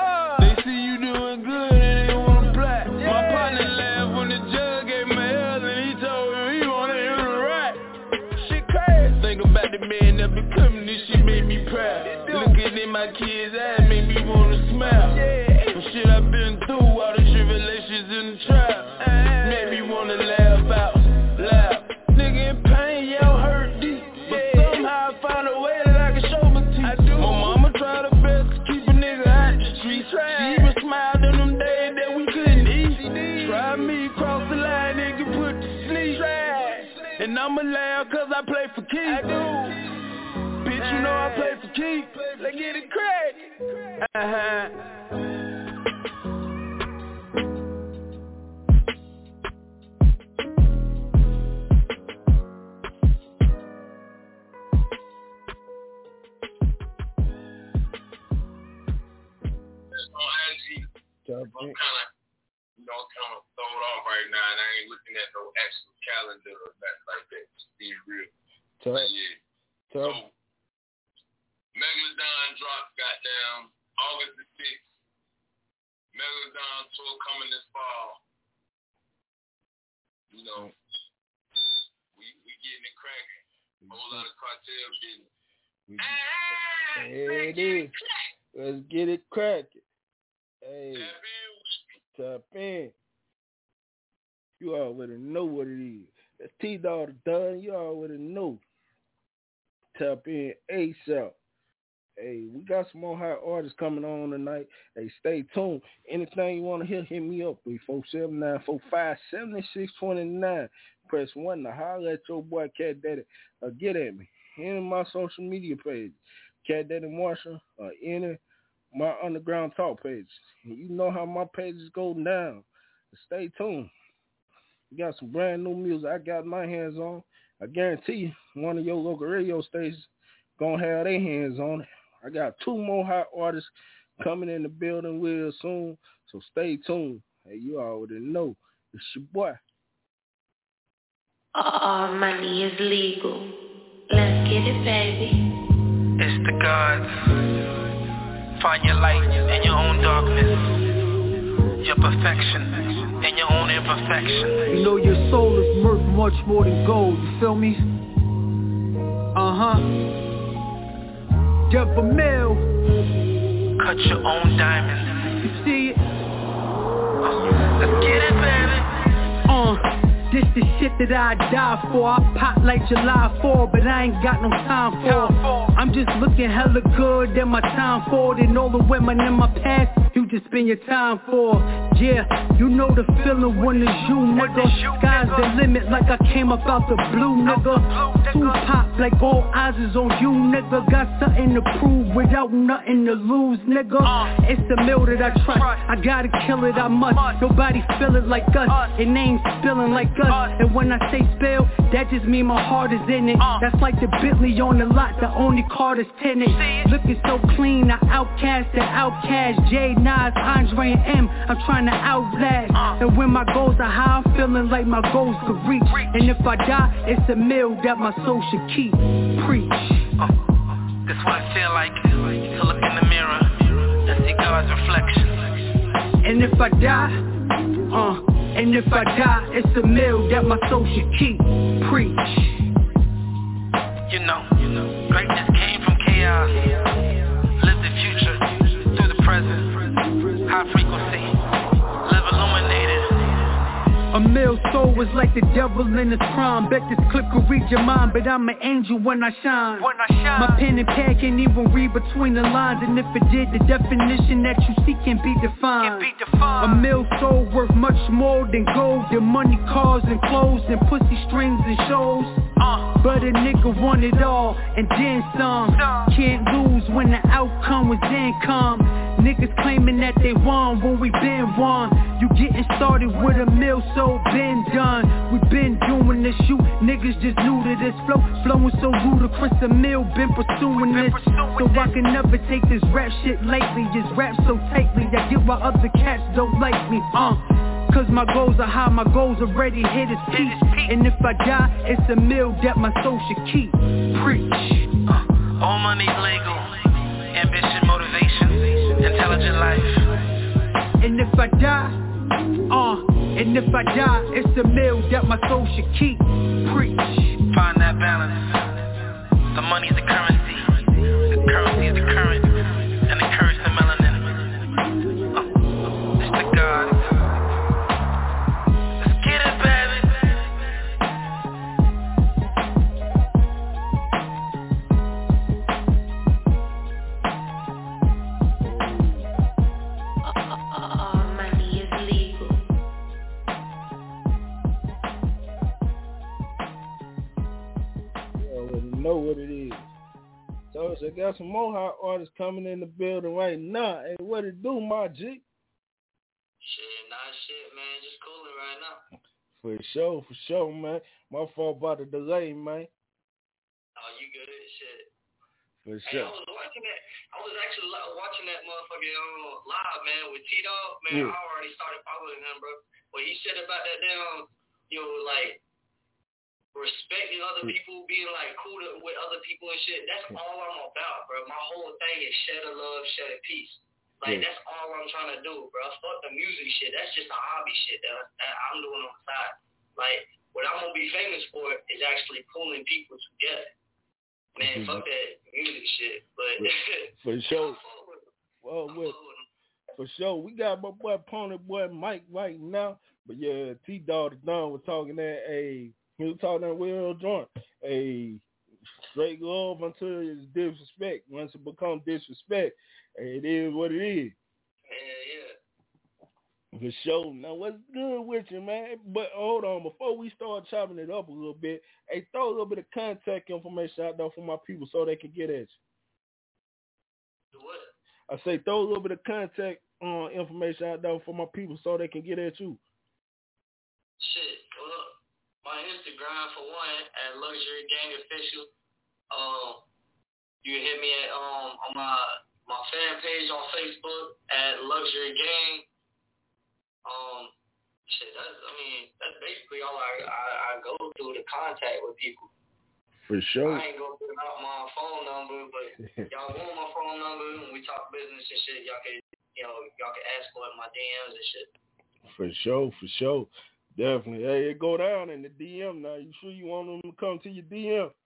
Becoming this shit made me proud. Looking in my kids' eyes made me wanna smile. Yeah. The shit I've been through, all the tribulations and the trials, uh, made me wanna laugh out loud. Nigga in pain, y'all hurt deep. But yeah. somehow I found a way that I can show my teeth. I do. My mama tried her best to keep a nigga out the streets. She even smiled in them days that we couldn't eat. Try me, cross the line, nigga, put to sleep. And I'ma laugh cause I play for keeps. I do. Bitch, you know I play for keeps. Let's get it crazy. Uh-huh. I'm kind of, you know, kind of thrown off right now, and I ain't looking at no actual calendar or nothing like that. Just being real. But yeah. So, Megalodon dropped, goddamn, August the sixth. Megalodon tour coming this fall. You know, we we getting it cracking. A whole lot of cartel business. There it is. Let's get it cracking. Hey, tap in. You already know what it is. That's T-Dog done. You already know. Tap in ASAP. Hey, we got some more hot artists coming on tonight. Hey, stay tuned. Anything you want to hear, hit me up. three four seven, nine four five, seven six two nine. Press one to holler at your boy Cat Daddy. Or get at me. Any of my social media pages. Cat Daddy Marshall or any my underground talk pages. And you know how my pages go down. Stay tuned. We got some brand new music I got my hands on. I guarantee you, one of your local radio stations gonna have their hands on it. I got two more hot artists coming in the building real soon, so stay tuned. Hey, you already know. It's your boy. All money is legal. Let's get it, baby. It's the gods. Find your light in your own darkness. Your perfection in your own imperfection. You know your soul is worth much more than gold, you feel me? Uh-huh. Devil Mill. Cut your own diamonds. You see it? Uh, let's get it, baby. Uh, this the shit that I die for. I pop like July fourth, but I ain't got no time for. I'm just looking hella good in my time for it. And all the women in my past, you just spend your time for. Yeah, you know the feeling when it's you, nigga. Sky's the limit like I came up out the blue, nigga. Two pop like all eyes is on you, nigga. Got something to prove without nothing to lose, nigga. It's the mill that I trust. I gotta kill it, I must. Nobody feel it like us. It ain't spilling like us. And when I say spill, that just mean my heart is in it. That's like the Bentley on the lot, the only car that's tinted. Looking so clean, I outcast the outcast. J, Nas, Andre, and M, I'm trying to outlast. And when my goals are high, I'm feeling like my goals could reach. And if I die, it's a meal that my soul should keep. Preach. Uh, this what it feel like to look in the mirror and see God's reflection. And if I die, uh, and if I die, it's a meal that my soul should keep. Preach. You know, greatness came from chaos. Live the future through the present. High frequency, live illuminated. A male soul was like the devil in his prime. Bet this clip could read your mind, but I'm an angel when I shine. When I shine. My pen and pad can't even read between the lines. And if it did, the definition that you see can be defined. Can be defined. A male soul worth much more than gold, than money, cars, and clothes, and pussy strings and shows. Uh. But a nigga want it all, and then some. Can't lose when the outcome was income. Niggas claiming that they won when we been won. You getting started with a mill, so been done. We been doing this, you niggas just new to this flow. Flowing so ludicrous, a mill been pursuing this. So I can never take this rap shit lightly. Just rap so tightly, I get why other cats don't like me, uh Cause my goals are high, my goals already hit its peak. And if I die, it's a meal that my soul should keep. Preach. Uh, all money's legal. Ambition, motivation, intelligent life. And if I die, uh, and if I die, it's a meal that my soul should keep. Preach. Find that balance. The money's the currency. The currency is the current. And the curse the melanin. Uh, it's the God. Know what it is. So I got some more hot artists coming in the building right now. Hey, what it do, my G? Shit, not shit, man. Just cooling right now. For sure, for sure, man. My fault about the delay, man. Oh, you good? Shit. For hey, sure. I was watching that. I was actually watching that motherfucking um, live, man, with T-Dog. Man, yeah. I already started following him, bro. What he said about that damn, you know, like, respecting other people, being like cool to, with other people and shit. That's all I'm about, bro. My whole thing is share the love, share the peace. Like, yeah. That's all I'm trying to do, bro. Fuck the music shit. That's just a hobby shit that, that I'm doing on the side. Like, what I'm going to be famous for is actually pulling people together. Man, mm-hmm. Fuck that music shit. But for sure. Well, with, for sure. We got my boy Pony Boy Mike right now. But yeah, T-Dog the Don was talking that, hey, he was talking that real joint. Hey, straight love until it's disrespect. Once it becomes disrespect, it is what it is. Yeah, yeah. For sure. Now, what's good with you, man? But hold on, before we start chopping it up a little bit, hey, throw a little bit of contact information out there for my people so they can get at you. What? I say throw a little bit of contact uh, information out there for my people so they can get at you. Shit, well, my Instagram for one at Luxury Gang Official. Um, you can hit me at um on my my fan page on Facebook at Luxury Gang. Um, shit, that's I mean that's basically all I I, I go through to contact with people. For sure. I ain't gonna put out my phone number, but y'all want my phone number when we talk business and shit. Y'all can you know y'all can ask for it in my D Ms and shit. For sure, for sure. Definitely. Hey, it go down in the D M now. You sure you want them to come to your D M?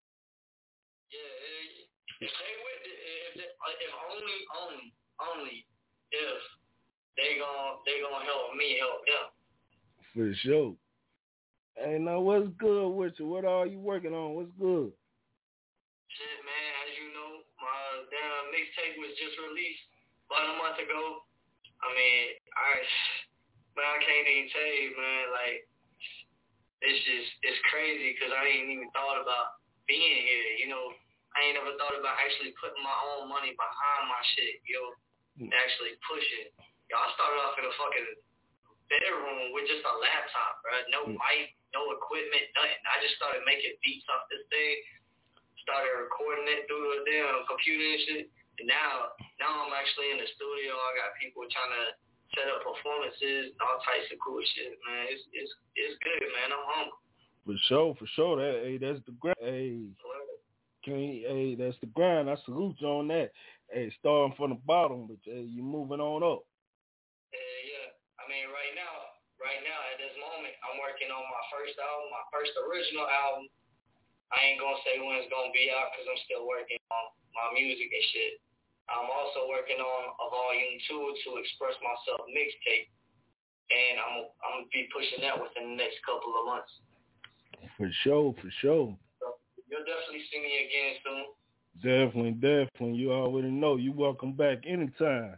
Yeah, if they with it, if they, if only, only, only if they gon' they gonna help me help them. For sure. Hey, now what's good with you? What are you working on? What's good? Shit, man. As you know, my damn mixtape was just released about a month ago. I mean, I. Man, I can't even tell you, man, like, it's just, it's crazy because I ain't even thought about being here, you know. I ain't never thought about actually putting my own money behind my shit, yo, mm. actually pushing. Yo, I started off in a fucking bedroom with just a laptop, bro. No mm. mic, no equipment, nothing. I just started making beats off this thing, started recording it through a damn computer and shit. And now, now I'm actually in the studio. I got people trying to set up performances, all types of cool shit, man. It's it's it's good, man. I'm humble. For sure, for sure. That hey, that's the grind. Hey, can you, hey, that's the grind. I salute you on that. Hey, starting from the bottom, but hey, you moving on up. Yeah, yeah. I mean, right now, right now at this moment, I'm working on my first album, my first original album. I ain't gonna say when it's gonna be out because I'm still working on my music and shit. I'm also working on a volume two to Express Myself mixtape, and I'm I'm gonna be pushing that within the next couple of months. For sure, for sure. So you'll definitely see me again soon. Definitely, definitely. You already know. You welcome back anytime.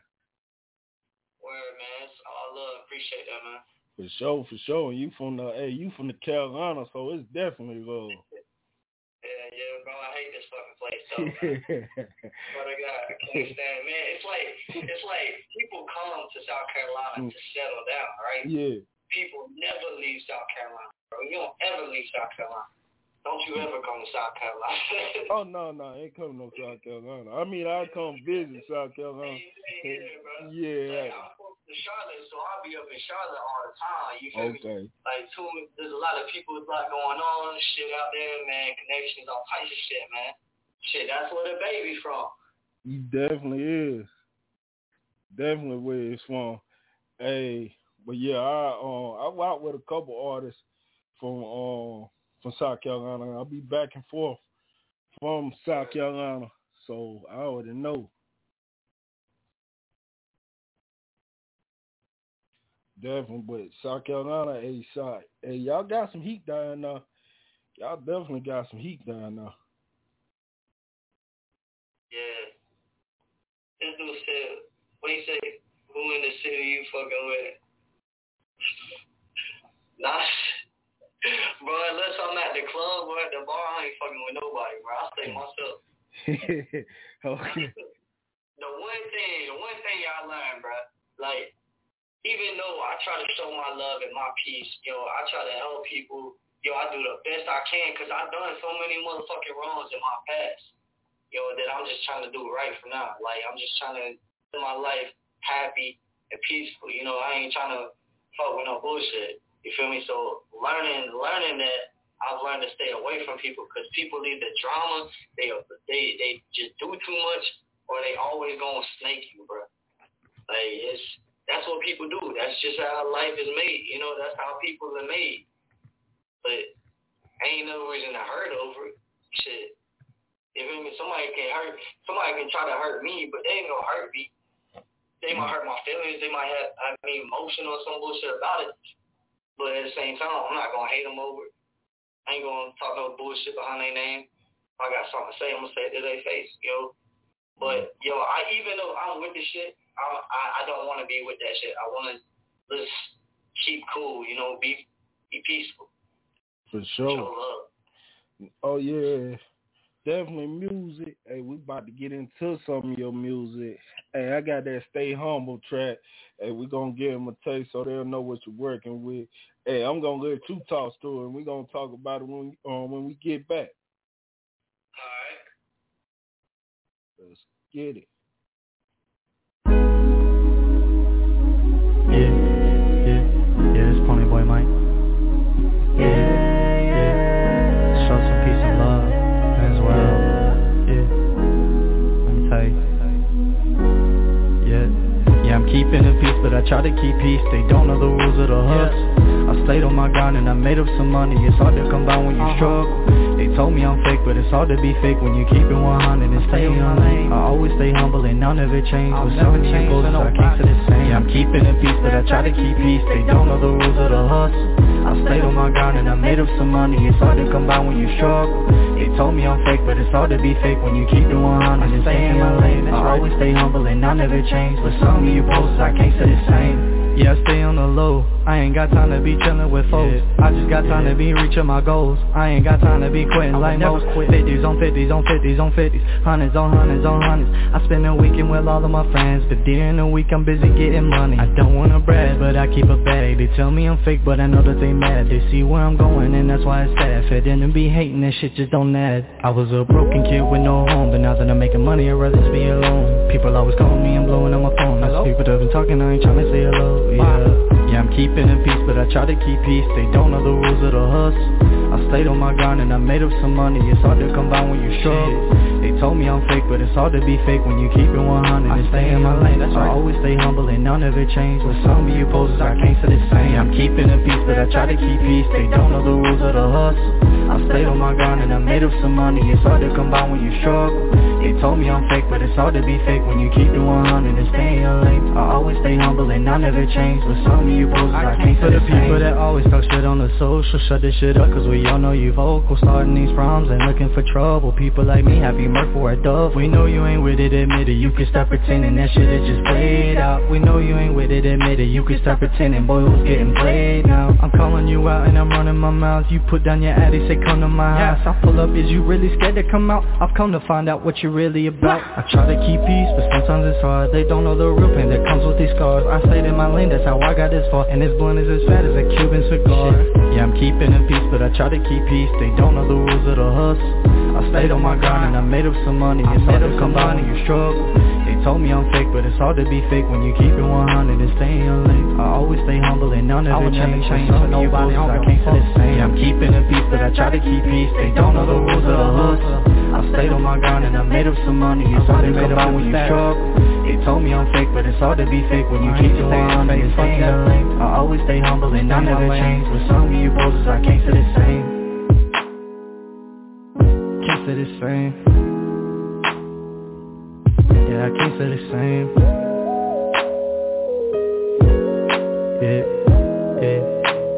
Word, man. It's all love. Appreciate that, man. For sure, for sure. And you from the hey, you from the Carolina, so it's definitely love. Yeah, yeah, bro. I hate this fucking place, though. But I got, I can't stand, man. It's like, it's like people come to South Carolina to settle down, right? Yeah. People never leave South Carolina, bro. You don't ever leave South Carolina. Don't you ever come to South Carolina? Oh no, no, I ain't coming no South Carolina. I mean, I come visit South Carolina. Yeah, yeah, bro. Yeah. Like, I'm close to Charlotte, so I'll be up in Charlotte all the time. You feel okay. me? Like, too, there's a lot of people, there's a lot going on, shit out there, man. Connections, all types of shit, man. Shit, that's where the baby from. He definitely is. Definitely where it's from. Hey, but yeah, I um I rock with a couple artists from um from South Carolina. I'll be back and forth from South Carolina, so I already know. Definitely, but South Carolina, hey, side, hey, y'all got some heat down there. Y'all definitely got some heat down there. Yeah. This dude said, what he say? Who in the city you fucking with? Nah. Bro, unless I'm at the club or at the bar, I ain't fucking with nobody, bro. I'll stay myself. Okay. The one thing, the one thing y'all learn, bro, like, even though I try to show my love and my peace, yo, I try to help people, yo, I do the best I can because I've done so many motherfucking wrongs in my past, yo, that I'm just trying to do right for now. Like, I'm just trying to live my life happy and peaceful, you know. I ain't trying to fuck with no bullshit. You feel me? So learning learning that, I've learned to stay away from people because people leave the drama, they they they just do too much, or they always gonna snake you, bro. Like, it's, that's what people do. That's just how life is made, you know. That's how people are made. But ain't no reason to hurt over it. Shit. You feel me? Somebody can hurt, somebody can try to hurt me, but they ain't gonna hurt me. They might hurt my feelings. They might have, have me emotional or some bullshit about it. But at the same time, I'm not going to hate them over it. I ain't going to talk no bullshit behind their name. I got something to say, I'm gonna say it to their face, yo. But yo, I even though I'm with this shit, I I, I don't want to be with that shit. I want to just keep cool, you know, be be peaceful. For sure. Show love. Oh yeah, definitely music. Hey, we about to get into some of your music. Hey, I got that Stay Humble track. Hey, we gonna give them a taste so they'll know what you're working with. Hey, I'm gonna let you talk to it, and we gonna talk about it when uh, when we get back. Let's get it. Yeah, yeah, yeah, it's Pony Boy Mike. Yeah, yeah, show some peace and love as well. Yeah, let me tell you. Yeah, yeah, I'm keeping the peace, but I try to keep peace. They don't know the rules of the hustle. I stayed on my grind and I made up some money. It's hard to come by when you struggle. They told me I'm fake, but it's hard to be fake when you keep it one hundred and stay in your lane. I always stay humble and I'll never change. But some of these goals I can't say the same. Yeah, I'm keeping the peace, but I try to keep peace. They don't know the rules of the hustle. I stayed on my grind and I made up some money. It's hard to come by when you struggle. They told me I'm fake, but it's hard to be fake when you keep it one hundred and stay in my lane. I always stay humble and I'll never change. But some of you posts I can't say the same. Yeah, I stay on the low. I ain't got time to be chillin' with folks. Yeah. I just got time yeah. to be reaching my goals. I ain't got time to be quitting like most. Fifties on fifties on fifties on fifties, hundreds on hundreds on hundreds. I spend a weekend with all of my friends, but during the week I'm busy getting money. I don't wanna brag, but I keep a bag. They tell me I'm fake, but I know that they mad. They see where I'm going, and that's why it's sad. Fit in and be hating, that shit just don't add. I was a broken kid with no home, but now that I'm making money, I'd rather just be alone. People always calling me and blowing up my phone. Hello? People that have been talking, I ain't trying to say hello. Yeah, yeah, I'm keeping the peace, but I try to keep peace. They don't know the rules of the hustle. I stayed on my grind and I made up some money. It's hard to come by when you struggle. They told me I'm fake, but it's hard to be fake when you keep it one hundred and stay in my lane. That's why I always stay humble and I'll never change. With some of you poses I can't say the same. I'm keeping the peace, but I try to keep peace. They don't know the rules of the hustle. I stayed on my grind and I made up some money. It's hard to come by when you struggle. They told me I'm fake, but it's hard to be fake when you keep it one hundred and stay in your lane. I always stay humble and I'll never change. With some of you poses I can't say the same. For the people that always talk shit on the social, shut this shit up, cause we all know you vocal. Starting these problems and looking for trouble. People like me have you murked for a dove. We know you ain't with it, admit it. You can stop pretending that shit is just played out. We know you ain't with it, admit it. You can stop pretending, boy, who's getting played now? I'm calling you out and I'm running my mouth. You put down your addy, say come to my house. I pull up, is you really scared to come out? I've come to find out what you're really about. I try to keep peace, but sometimes it's hard. They don't know the real pain that comes with these scars. I stayed in my lane, that's how I got this far. And this blunt is as fat as a Cuban cigar. Yeah, I'm keeping in peace, but I try to keep peace. They don't know the rules of the hustle. I stayed on my grind and I made up some money. It's hard to come by when you struggle. They told me I'm fake, but it's hard to be fake when you keep it one hundred and stay in your lane. I always stay humble and I'll never change. change for nobody, I can't say the same. Yeah, I'm keeping the peace, but I try to keep peace. They don't know the rules of the hustle. I stayed on my grind and I made up some money. It's hard to come by when you struggle. They told me I'm fake, but it's hard to be fake when you keep it one hundred and stay in your lane. I always stay humble and I'll never change. With some of you poses I can't say the same. Can't say the same. Yeah, I can't say the same. Yeah, yeah.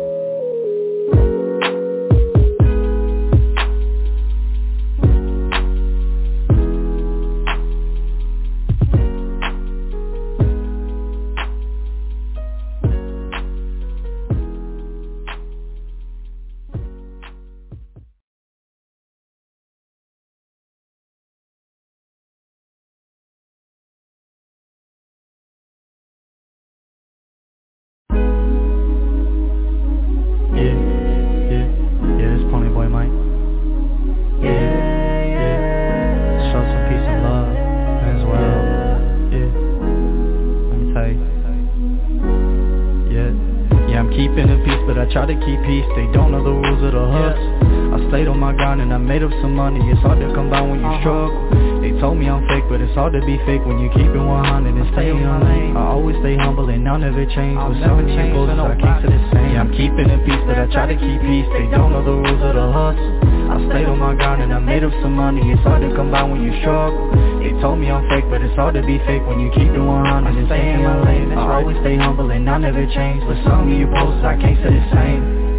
Try to keep peace, they don't know the rules of the hustle. I stayed on my grind and I made up some money. It's hard to come by when you struggle. They told me I'm fake, but it's hard to be fake when you keep it one hundred and stay in your lane. I always stay humble and I'll never change. With some of these goals I can't say the same. Yeah, I'm keeping the peace, but I try to keep peace. They don't know the rules of the hustle. I stayed on my grind and I made up some money. It's hard to come by when you struggle. They told me I'm fake, but it's hard to be fake when you keep it one hundred and stay in my lane. I always stay humble and I'll never change. With some of you poses I can't say the same.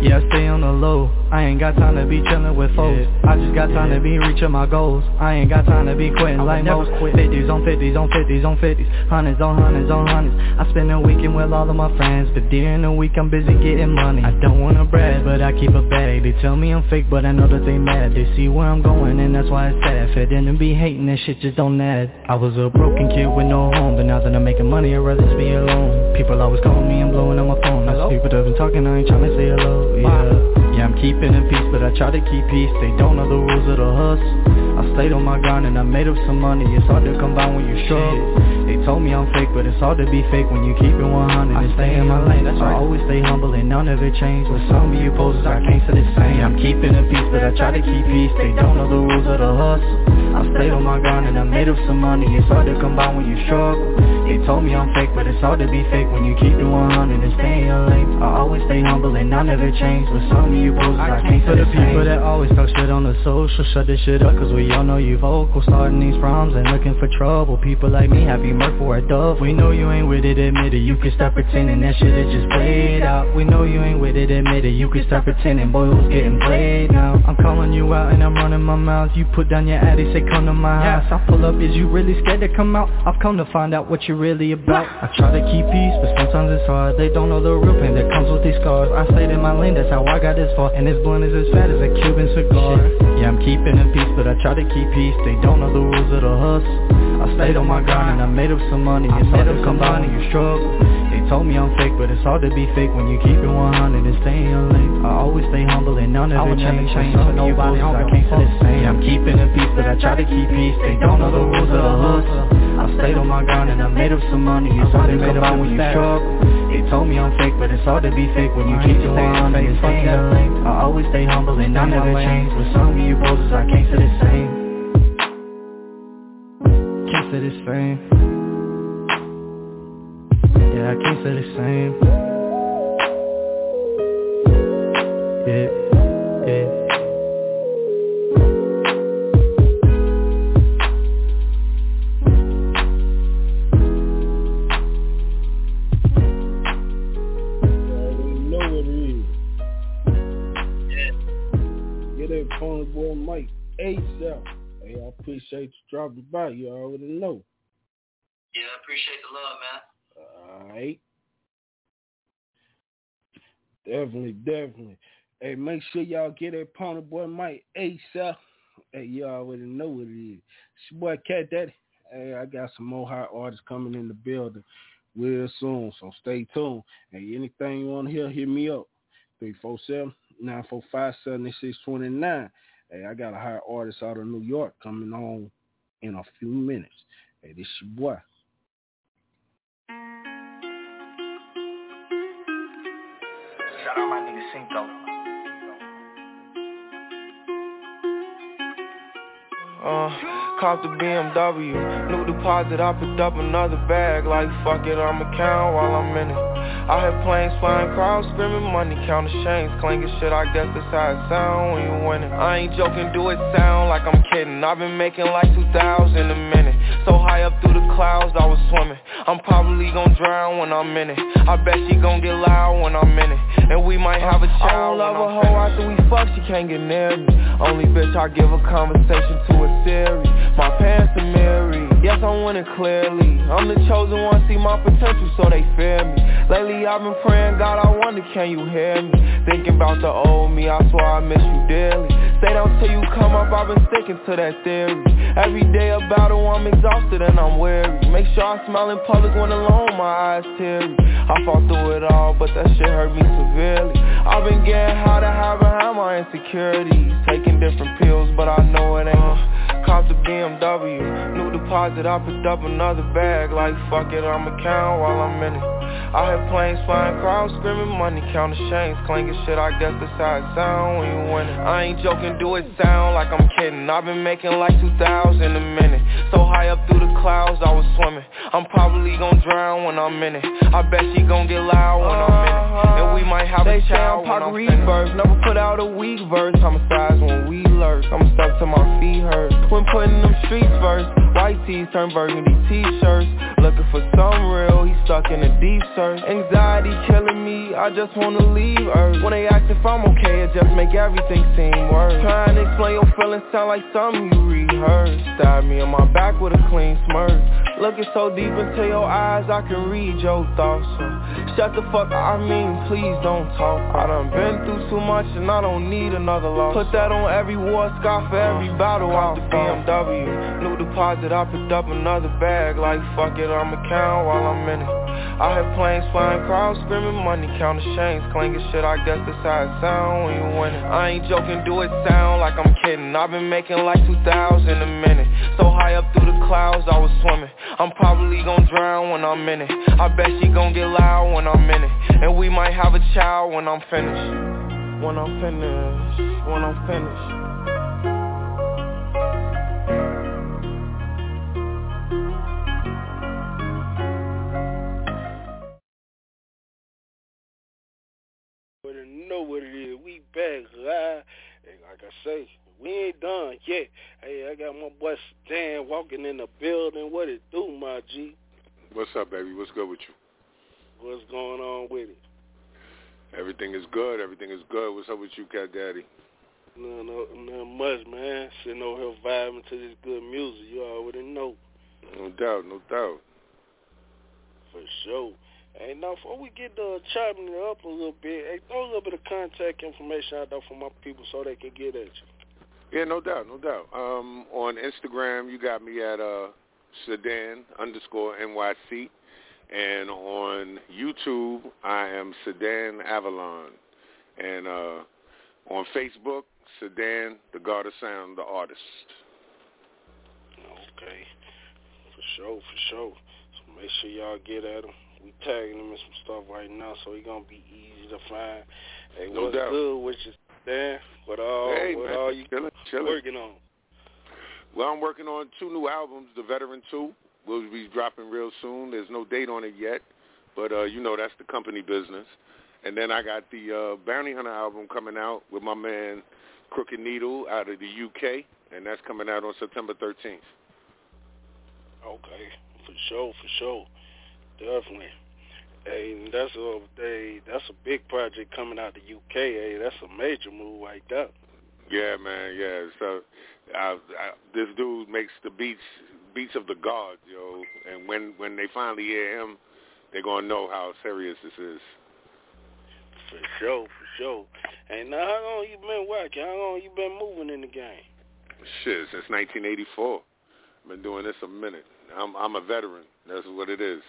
Yeah, I stay on the low. I ain't got time to be chillin' with folks. Yeah. I just got time yeah. to be reaching my goals. I ain't got time to be quitting like most. Quit. fifties on fifties on fifties on fifties. Hundreds on hundreds on hundreds. I spend a weekend with all of my friends, but during the week I'm busy getting money. I don't wanna brag, but I keep a bag. They tell me I'm fake, but I know that they mad. They see where I'm going, and that's why it's sad. Fit in and be hating, that shit just don't add. I was a broken kid with no home, but now that I'm making money, I'd rather just be alone. People always calling me, I'm blowing on my phone. Hello? People that been talking, I ain't tryna say hello. Yeah. Yeah, I'm keeping in peace, but I try to keep peace. They don't know the rules of the hustle. I stayed on my grind and I made up some money. It's hard to come by when you struggle. They told me I'm fake, but it's hard to be fake when you keep it one hundred and stay in my lane. That's why I always stay humble and none of it changed. With some of you poses, I can't say the same. Yeah, I'm keeping in peace, but I try to keep peace. They don't know the rules of the hustle. I stayed on my grind and I made up some money. It's hard to come by when you struggle. They told me I'm fake, but it's hard to be fake when you keep it one hundred and stay in your lane. I always stay humble and none of it changed. With some of you poses, I can't say the same. For the people that always talk shit on the social, shut this shit up, cause we all know you vocal. Starting these problems and looking for trouble. People like me have you murked for a dove. We know you ain't with it, admit it. You can stop pretending that shit is just played out. We know you ain't with it, admit it. You can stop pretending, boy, who's getting played now? I'm calling you out and I'm running my mouth. You put down your addy, say come to my house. I pull up, is you really scared to come out? I've come to find out what you're really about. I try to keep peace, but sometimes it's hard. They don't know the real pain that comes with these scars. I stayed in my lane, that's how I got this far. And this blunt is as fat as a Cuban cigar. Yeah, I'm keeping in peace, but I try to keep peace. They don't know the rules of the hustle. I stayed on my grind and I made up some money. It's hard to come by when you struggle. They told me I'm fake, but it's hard to be fake when you keep it one hundred and stay in your lane. I always stay humble and none of it change. Some of you bosses, I can't say the same. Yeah, I'm keeping in peace, but I try to keep peace. They don't know the rules of the hustle. I stayed on my grind and I made up some money. It's hard to come by when you struggle. They told me I'm fake, but it's hard to be fake when you keep it one hundred and stay in your lane. I always stay humble and none of it change. With some of you poses, I can't say the same. Can't say the same. Yeah, I can't say the same. Yeah, yeah. Boy Mike A$AP. Hey, I appreciate you dropping by. You already know. Yeah, I appreciate the love, man. Alright. Definitely, definitely. Hey, make sure y'all get that Pony Boy Mike A$AP. Hey, you already know what it is. It's your boy Cat Daddy. Hey, I got some more hot artists coming in the building real soon, so stay tuned. Hey, anything you want to hear, hit me up. three four seven, nine four five, seven six two nine. Hey, I got a hot artist out of New York coming on in a few minutes. Hey, this your boy. Shout out my nigga Cinco. Uh, caught the B M W. New deposit, I picked up another bag. Like, fuck it, I'ma count while I'm in it. I had planes flying, crowds screaming, money counting chains, clanking shit. I guess that's how it sound when you winning. I ain't joking, do it sound like I'm kidding. I've been making like two thousand a minute. So high up through the clouds, I was swimming. I'm probably gon' drown when I'm in it. I bet she gon' get loud when I'm in it. And we might have a child. I don't love a hoe after we fuck, she can't get near me. Only bitch I give a conversation to a Siri. My pants are mirrored. Yes, I'm winning clearly. I'm the chosen one, see my potential, so they fear me. Lately I've been praying, God, I wonder, can you hear me? Thinking about the old me, I swear I miss you dearly. Stay down till you come up, I've been sticking to that theory. Every day a battle, I'm exhausted and I'm weary. Make sure I smile in public when alone, my eyes teary. I fought through it all, but that shit hurt me severely. I've been getting high to hide behind my insecurities. Taking different pills, but I know it ain't uh, Caught the B M W, new deposit, I picked up another bag. Like, fuck it, I'ma count while I'm in it. I had planes flying, crowds screaming, money counting chains, clanking shit. I guess that's how it sound when you winning. I ain't joking, do it sound like I'm kidding. I've been making like two thousand a minute. So high up through the clouds, I was swimming. swimming. I'm probably gon' drown when I'm in it. I bet she gon' get loud when I'm in it. And we might have they a child when I'm finished. Never put out a weak verse. Homicides when we lurk. I'm stuck to my feet hurt. When putting them streets first. White tees turn burgundy t-shirts. Looking for some real, he stuck in a deep search. Anxiety killing me, I just wanna leave Earth. When they ask if I'm okay, it just make everything seem worse. Trying to explain your feelings sound like something you rehearsed. Stab me in my back with a clean smirk. Looking so deep into your eyes, I can read your thoughts. So shut the fuck up, I mean, please don't talk. I done been through too much and I don't need another loss. Put that on every war scar for every battle out the B M W. New deposit, I picked up another bag. Like fuck it, I'ma count while I'm in it. I hear planes flying, crowds screaming, money counting chains, clanking shit. I guess that's how it sound when you winning. I ain't joking, do it sound like I'm kidding. I've been making like two thousand a minute. So high up through the clouds, I was swimming. I'm probably gon' drown when I'm in it. I bet she gon' get loud when I'm in it. And we might have a child when I'm finished. When I'm finished. When I'm finished. Know what it is. We back live. And like I say, we ain't done yet. Hey, I got my boy Stan walking in the building. What it do, my G? What's up, baby? What's good with you? What's going on with it? Everything is good. Everything is good. What's up with you, Cat Daddy? No, no, nothing much, man. Sitting over here vibing to this good music. You already know. No doubt, no doubt. For sure. Hey, now, before we get to chopping it up a little bit, hey, throw a little bit of contact information out there for my people so they can get at you. Yeah, no doubt, no doubt. Um, on Instagram, you got me at uh, Sedan underscore N Y C. And on YouTube, I am Sedan Avalon. And uh, on Facebook, Sedan, the God of Sound, the artist. Okay. For sure, for sure. So make sure y'all get at him. We tagging him in some stuff right now, so he gonna be easy to find. Hey, no what's doubt. good with you, Dan? What all, hey, what man, all you chilling, chilling. working on? Well, I'm working on two new albums. The Veteran two will be dropping real soon. There's no date on it yet, but uh, you know that's the company business. And then I got the uh, Bounty Hunter album coming out with my man Crooked Needle out of the U K, and that's coming out on September thirteenth. Okay, for sure, for sure. Definitely. Hey, that's a they, that's a big project coming out the U K. Hey, that's a major move right there. Yeah, man. Yeah. So, I, I, this dude makes the beats beats of the gods, yo. And when when they finally hear him, they're gonna know how serious this is. For sure, for sure. Hey, now how long you been working? How long you been moving in the game? Shit, since nineteen eighty-four. I've been doing this a minute. I'm I'm a veteran. That's what it is.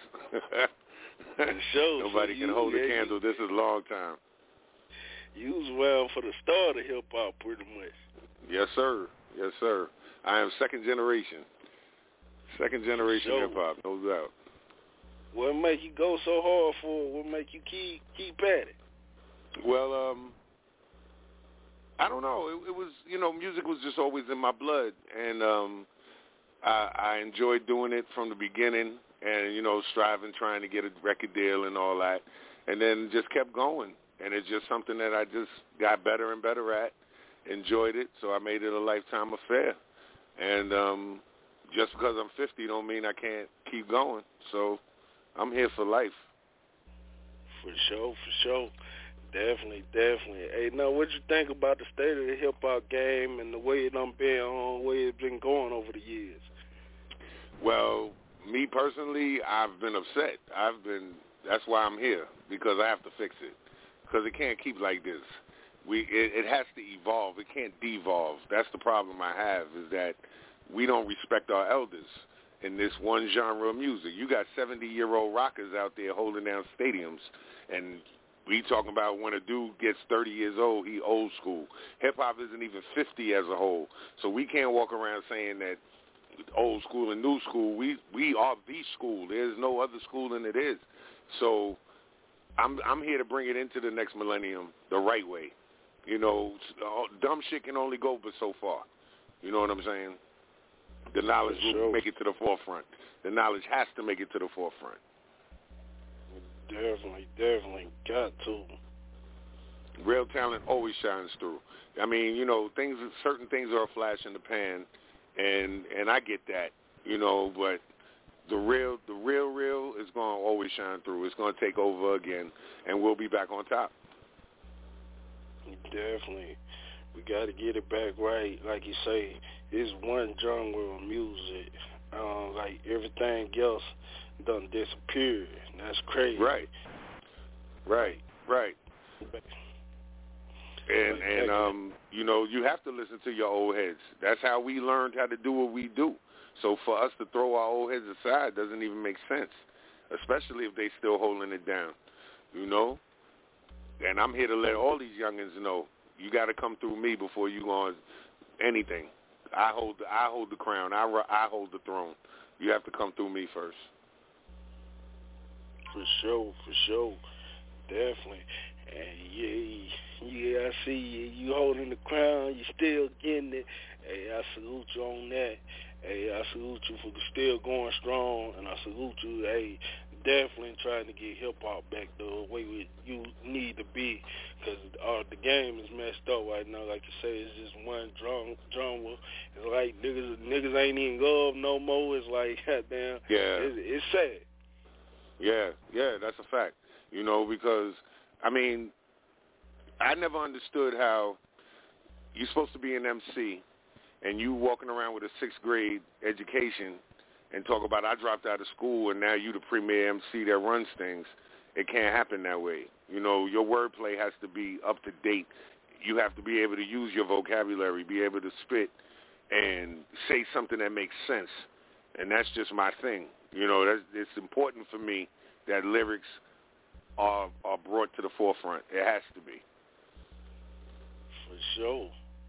Sure, Nobody so can you, hold yeah, a candle. This is a long time. You was well for the start of hip hop, pretty much. Yes, sir. Yes, sir. I am second generation. Second generation sure. hip hop, no doubt. What make you go so hard for? What make you keep keep at it? Well, um, I don't know. It, it was, you know, music was just always in my blood, and um, I, I enjoyed doing it from the beginning. And, you know, striving, trying to get a record deal and all that. And then just kept going. And it's just something that I just got better and better at, enjoyed it, so I made it a lifetime affair. And um, just because I'm fifty don't mean I can't keep going. So I'm here for life. For sure, for sure. Definitely, definitely. Hey, now, what you think about the state of the hip-hop game and the way it done been on, the way it's been going over the years? Well, me personally, I've been upset. I've been, that's why I'm here, because I have to fix it. Because it can't keep like this. We, it, it has to evolve. It can't devolve. That's the problem I have, is that we don't respect our elders in this one genre of music. You got seventy-year-old rockers out there holding down stadiums, and we talking about when a dude gets thirty years old, he old school. Hip-hop isn't even fifty as a whole. So we can't walk around saying that old school and new school, we we are the school. There's no other school than it is. So I'm I'm here to bring it into the next millennium the right way. You know, dumb shit can only go but so far. You know what I'm saying? the knowledge For will sure. make it to the forefront. The knowledge has to make it to the forefront. Definitely, definitely got to. Real talent always shines through. I mean, you know, things, certain things are a flash in the pan, and and I get that, you know, but the real, the real, real is going to always shine through. It's going to take over again, and we'll be back on top. Definitely. We got to get it back right. Like you say, it's one genre of music. Uh, like everything else done disappeared. That's crazy. Right. Right. Right. And and um, you know, you have to listen to your old heads. That's how we learned how to do what we do. So for us to throw our old heads aside doesn't even make sense, especially if they still holding it down. You know. And I'm here to let all these youngins know you got to come through me before you go on anything. I hold the, I hold the crown. I I hold the throne. You have to come through me first. For sure, for sure. Definitely. And yeah, yeah, I see you, you holding the crown, you still getting it. Hey, I salute you on that. Hey, I salute you for still going strong, and I salute you, hey, definitely trying to get hip-hop back the way we, you need to be, because uh, the game is messed up right now. Like you say, it's just one drum, drummer. It's like niggas, niggas ain't even love no more. It's like, goddamn, yeah. it's, it's sad. Yeah, yeah, that's a fact. You know, because, I mean, I never understood how you're supposed to be an M C and you walking around with a sixth grade education and talk about I dropped out of school and now you the premier M C that runs things. It can't happen that way. You know, your wordplay has to be up to date. You have to be able to use your vocabulary, be able to spit and say something that makes sense. And that's just my thing. You know, that's, it's important for me that lyrics are are brought to the forefront. It has to be. For sure.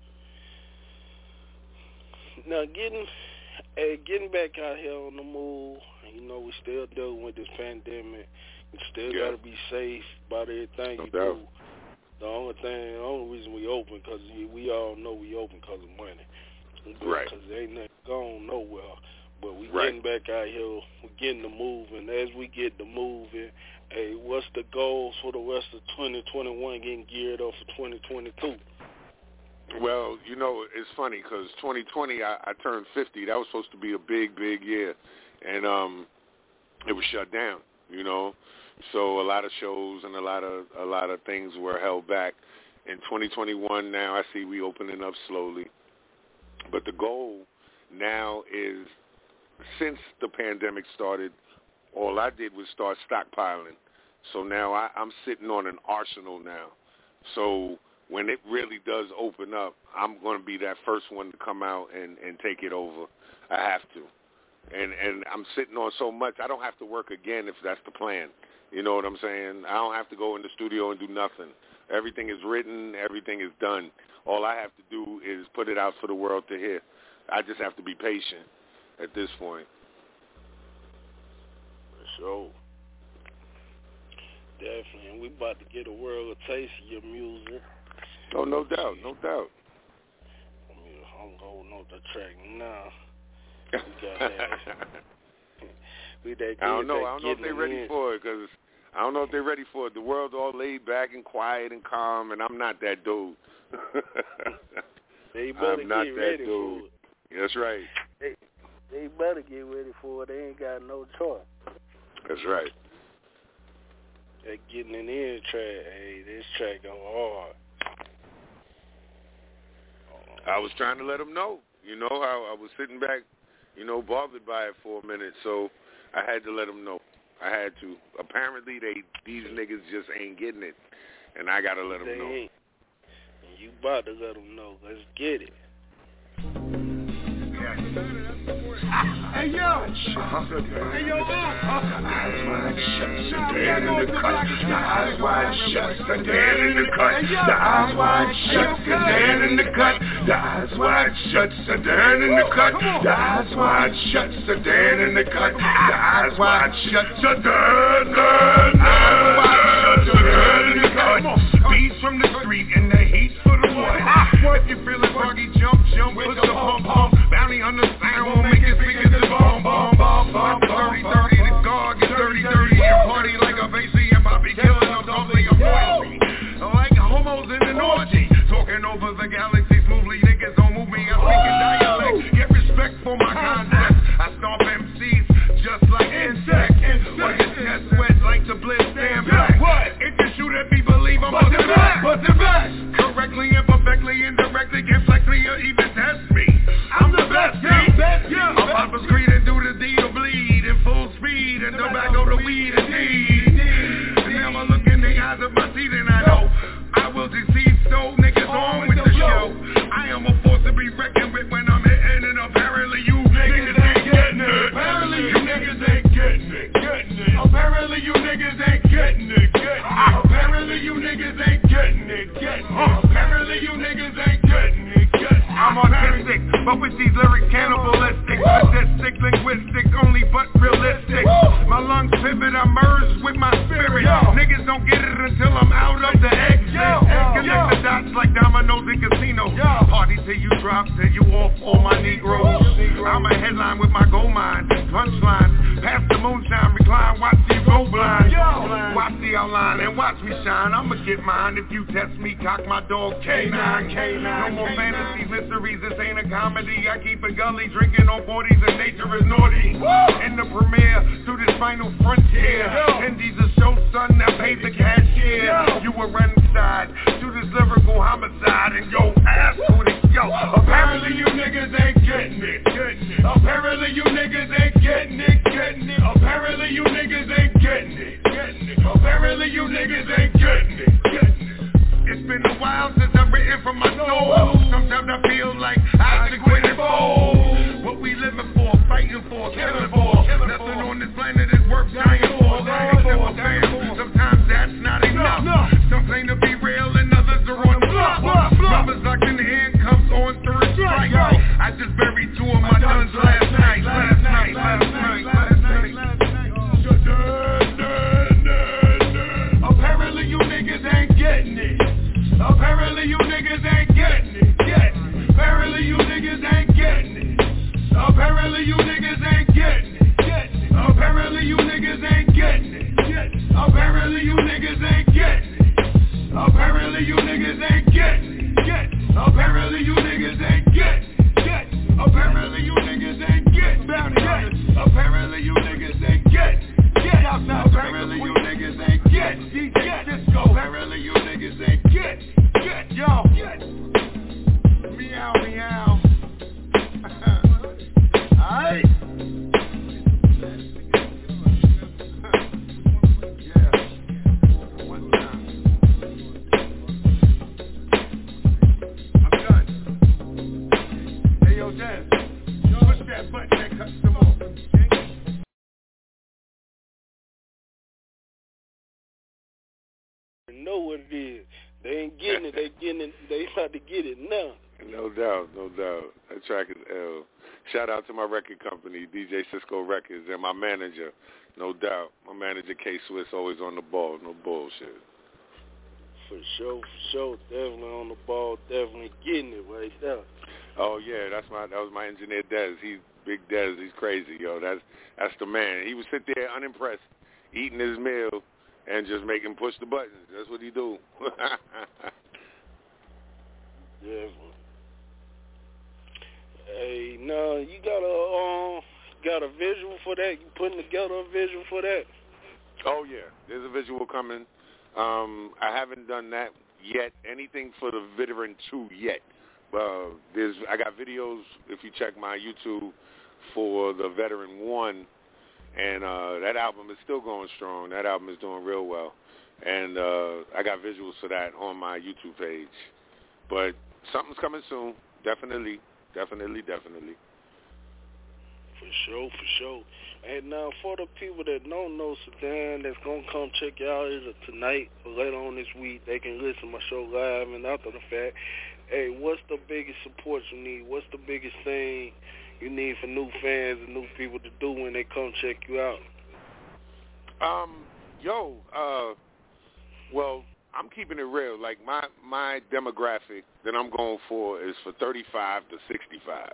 Now, getting hey, getting back out here on the move, you know, we still dealing with this pandemic. We still yeah. got to be safe about everything no you doubt. do. The only thing, the only reason we open, because we all know we open because of money. Right. Because ain't nothing going nowhere. But we right. getting back out here, we getting the moving. As we get the moving, hey, what's the goals for the rest of twenty twenty-one, getting geared up for twenty twenty-two? Well, you know, it's funny because twenty twenty, I, I turned fifty. That was supposed to be a big, big year. And um, it was shut down, you know. So a lot of shows and a lot of a lot of things were held back. In twenty twenty-one now, I see we opening up slowly. But the goal now is, since the pandemic started, all I did was start stockpiling. So now I, I'm sitting on an arsenal now. So when it really does open up, I'm going to be that first one to come out and, and take it over. I have to. And and I'm sitting on so much, I don't have to work again if that's the plan. You know what I'm saying? I don't have to go in the studio and do nothing. Everything is written. Everything is done. All I have to do is put it out for the world to hear. I just have to be patient at this point. For sure. Definitely. And we about to get a world a taste of your music. Oh, no doubt. No doubt. I mean, I'm holding on the track now. We got that. we that I don't know. that I don't know if they're ready in. for it because I don't know if they're ready for it. The world's all laid back and quiet and calm, and I'm not that dude. They better I'm not get that ready dude. for it. That's right. They, they better get ready for it. They ain't got no choice. That's right. That getting in the end track, hey, this track go hard. I was trying to let them know. You know, I, I was sitting back, you know, bothered by it for a minute, so I had to let them know. I had to. Apparently, they these niggas just ain't getting it, and I got to let them they know. Ain't. And you about to let them know. Let's get it. Hey yo, hey yo, eyes wide shut, so dead in the cut. The eyes wide shut, so dead in the cut. The eyes wide shut, so dead in the cut. The eyes wide shut, so dead in the cut. The eyes wide shut, so dead in the cut. The eyes wide shut, so dead, dead, eyes wide shut, so dead in the cut. Beats from the street and the heat's for the what? What you feeling, buggy? Jump, jump with the pump, pump. Bounty on the sound. niggas speaking to bomb, bomb, bomb, bomb, thirty thirty, the guard gets dirty, dirty, and party like a Basie and Bobby killing them, doubly a poison. Like homos in an orgy, talking over the galaxy smoothly, niggas don't move me, I speak in dialect, get respect for my concept, I stomp M Cs just like insects, or your chest wet like the blitz, stand back, if you shoot at me, believe I'm bustin' back, bustin' back, correctly and perfectly, indirectly, can flex me or even test me, I'm the best, yeah, I'm Papa's creed and do the deed or bleed, in full speed, and tobacco the weed indeed, now I look in the eyes of my seat and I know, I will deceive so niggas on with the show. I am a force to be reckoned with when I'm hitting it. Apparently you niggas ain't getting it. Apparently you niggas ain't getting it. Getting it. Apparently you niggas ain't getting it. Getting it. Apparently you niggas ain't getting it. Getting it. Apparently you niggas ain't getting it. Getting it. I'm autistic, but with these lyrics cannibalistic, sadistic, linguistic, only but realistic. My lungs pivot, I merge with my spirit. Niggas don't get it until I'm out of the exit. Connect the dots like dominoes in casino. Party till you drop, till you off all my Negroes. I'm a headline with my gold mine, punchlines. Pass the moonshine, recline, watch you go blind. Watch the outline and watch me shine. I'ma get mine if you test me, cock my dog K nine. No more fantasies, mysteries, this ain't a comedy. I keep it gully, drinking on forties and nature is naughty. In the premiere, through this final frontier. Indy's a show, son, that pays the cashier. You were running side to this lyrical homicide and yo ass with it, yo. Apparently you niggas ain't getting it, getting it. Apparently you niggas ain't getting it, getting it. Apparently you niggas ain't getting it, getting it. Apparently you niggas ain't getting it, getting it. It's been a while since I've written from my soul. Sometimes I feel like I should quit and fold. What we living for, fighting for, killing for. Nothing on this planet is worth dying for. Except for fam. Sometimes that's not enough. Some claim to be real and others are on the bluff. Brothers locked in handcuffs on third strike. I just buried two of my guns last night. Last night, last night, last night, last night. Apparently you niggas ain't getting it. Apparently you niggas ain't getting it. Getting it. Apparently you niggas ain't getting it. Apparently you niggas ain't getting it. Getting it. Apparently you niggas ain't getting it. Getting it. Apparently you niggas ain't getting it. Apparently you niggas ain't getting it. Getting it. Apparently you niggas ain't getting it. Getting it. Apparently you niggas ain't getting it. Apparently you niggas ain't getting it. Apparently you niggas ain't getting D J Cisco. Apparently you niggas ain't getting get yo. Meow meow. Alright. Know what it is. They ain't getting it. They getting it. They about to get it now. No doubt, no doubt. That track is L. Shout out to my record company, D J Cisco Records, and my manager, no doubt. My manager, K Swiss, always on the ball. No bullshit. For sure, for sure. Definitely on the ball. Definitely getting it right there. Oh yeah, that's my that was my engineer Dez. He's Big Dez. He's crazy, yo. That's that's the man. He would sit there unimpressed, eating his meal, and just make him push the buttons. That's what he do. Yeah. Hey, no, you got a um, got a visual for that? You putting together a visual for that? Oh yeah, there's a visual coming. Um, I haven't done that yet. Anything for the Veteran two yet? Uh, there's I got videos if you check my YouTube for the Veteran one. And uh, that album is still going strong. That album is doing real well. And uh, I got visuals for that on my YouTube page. But something's coming soon. Definitely, definitely, definitely. For sure, for sure. And now for the people that don't know Sedan that's going to come check you out either tonight or later on this week, they can listen to my show live and after the fact. Hey, what's the biggest support you need? What's the biggest thing you need for new fans and new people to do when they come check you out? Um, yo, uh, well, I'm keeping it real. Like my my demographic that I'm going for is for thirty-five to sixty-five.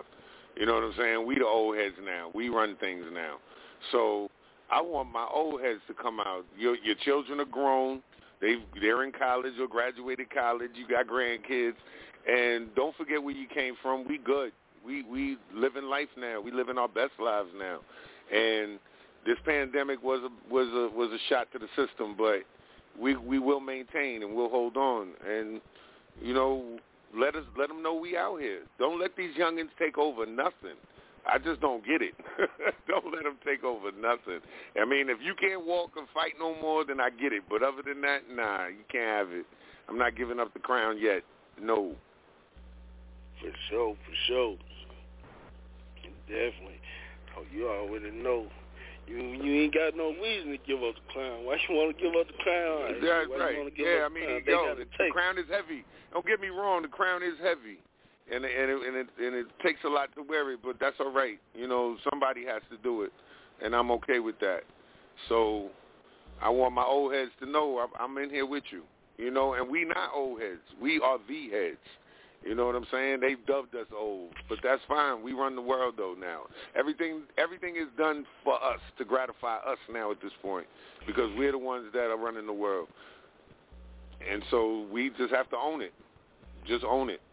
You know what I'm saying? We the old heads now. We run things now. So I want my old heads to come out. Your your children are grown. They they're in college or graduated college. You got grandkids, and don't forget where you came from. We good. We we living life now. We living our best lives now. And this pandemic was a was a was a shot to the system, but we we will maintain and we'll hold on. And you know, let us let them know we out here. Don't let these youngins take over nothing. I just don't get it. Don't let them take over nothing. I mean, if you can't walk and fight no more, then I get it. But other than that, nah, you can't have it. I'm not giving up the crown yet. No. For sure, for sure. Definitely. Oh, you already know. You you ain't got no reason to give up the crown. Why you want to give up the crown? That's Why right. You wanna give yeah, up I mean, the crown? yo, the, the crown is heavy. Don't get me wrong. The crown is heavy. And and it, and it and it takes a lot to wear it, but that's all right. You know, somebody has to do it, and I'm okay with that. So I want my old heads to know I'm in here with you. You know, and we not old heads. We are the heads. You know what I'm saying? They've dubbed us old, but that's fine. We run the world though now. Everything everything is done for us to gratify us now at this point because we're the ones that are running the world, and so we just have to own it. Just own it.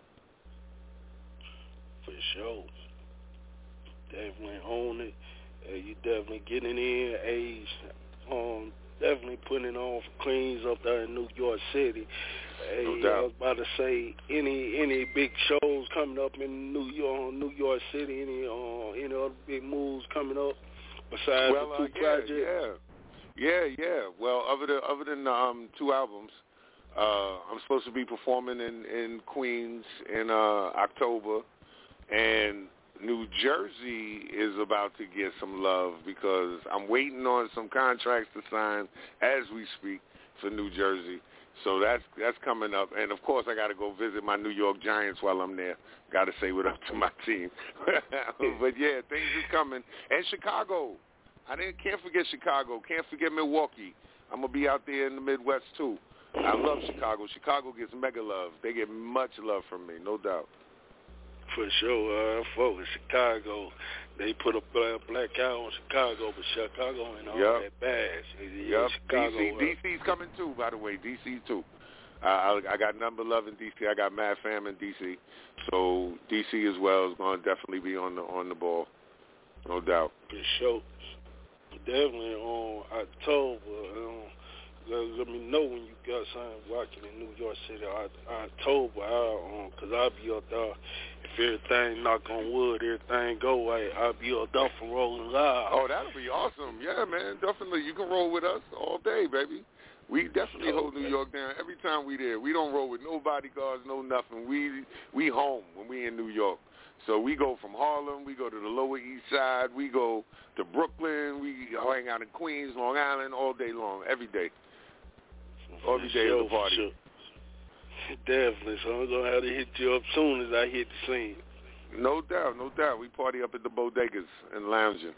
For sure. Definitely own it. Uh, you definitely getting in age. Um, definitely putting it on for Queens up there in New York City. Hey, no doubt. I was about to say any any big shows coming up in New York, New York City. Any uh, any other big moves coming up besides well, the two uh, yeah, projects? Yeah, yeah, yeah. Well, other than other than um, two albums. Uh, I'm supposed to be performing in, in Queens in uh, October, and New Jersey is about to get some love because I'm waiting on some contracts to sign as we speak for New Jersey. So that's that's coming up, and of course I got to go visit my New York Giants while I'm there. Got to say what up to my team. But yeah, things is coming, and Chicago. I didn't can't forget Chicago. Can't forget Milwaukee. I'm gonna be out there in the Midwest too. I love Chicago. Chicago gets mega love. They get much love from me, no doubt. For sure. Uh, for Chicago, they put a black, black eye on Chicago, but Chicago ain't all yep. that bad. Yeah, yep. Chicago, D C, uh, D C's coming too, by the way. D C too. Uh, I, I got number love in D C. I got Mad Fam in D C. So D C as well is going to definitely be on the on the ball, no doubt. For sure. Definitely on October. Um, Let, let me know when you got something rocking in New York City. October, I, um, cause I'll be up there. If everything knock on wood, everything go right, I'll be up there for rolling live. Oh, that'll be awesome. Yeah, man, definitely. You can roll with us all day, baby. We definitely hold New York down every time we there. We don't roll with no bodyguards, no nothing. We we home when we in New York. So we go from Harlem, we go to the Lower East Side, we go to Brooklyn, we hang out in Queens, Long Island, all day long, every day. Every day sure, of the party. Sure. Definitely. So I'm going to have to hit you up soon as I hit the scene. No doubt, no doubt. We party up at the bodegas and lounging.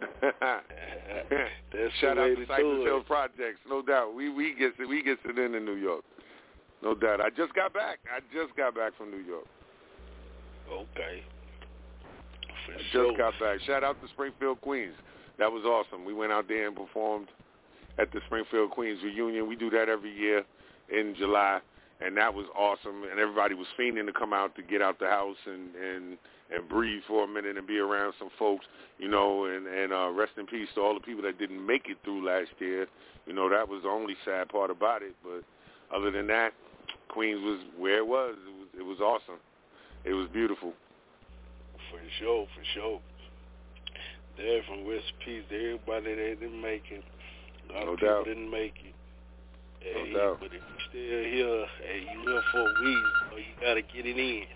That's Shout the out way to to Cypress do Hill it. Projects. No doubt. We we get it, we get it in in New York. No doubt. I just got back. I just got back from New York. Okay. For I sure. just got back. Shout out to Springfield, Queens. That was awesome. We went out there and performed at the Springfield Queens reunion. We do that every year in July, and that was awesome. And everybody was fiending to come out to get out the house and and, and breathe for a minute and be around some folks, you know. And and uh, rest in peace to all the people that didn't make it through last year. You know, that was the only sad part about it. But other than that, Queens was where it was. It was it was awesome. It was beautiful. For sure, for sure. Definitely rest in peace to everybody that didn't make it. A lot No of people doubt. didn't make it. No Hey, doubt. but if you're still here, hey, you here for a reason, so you got to get it in.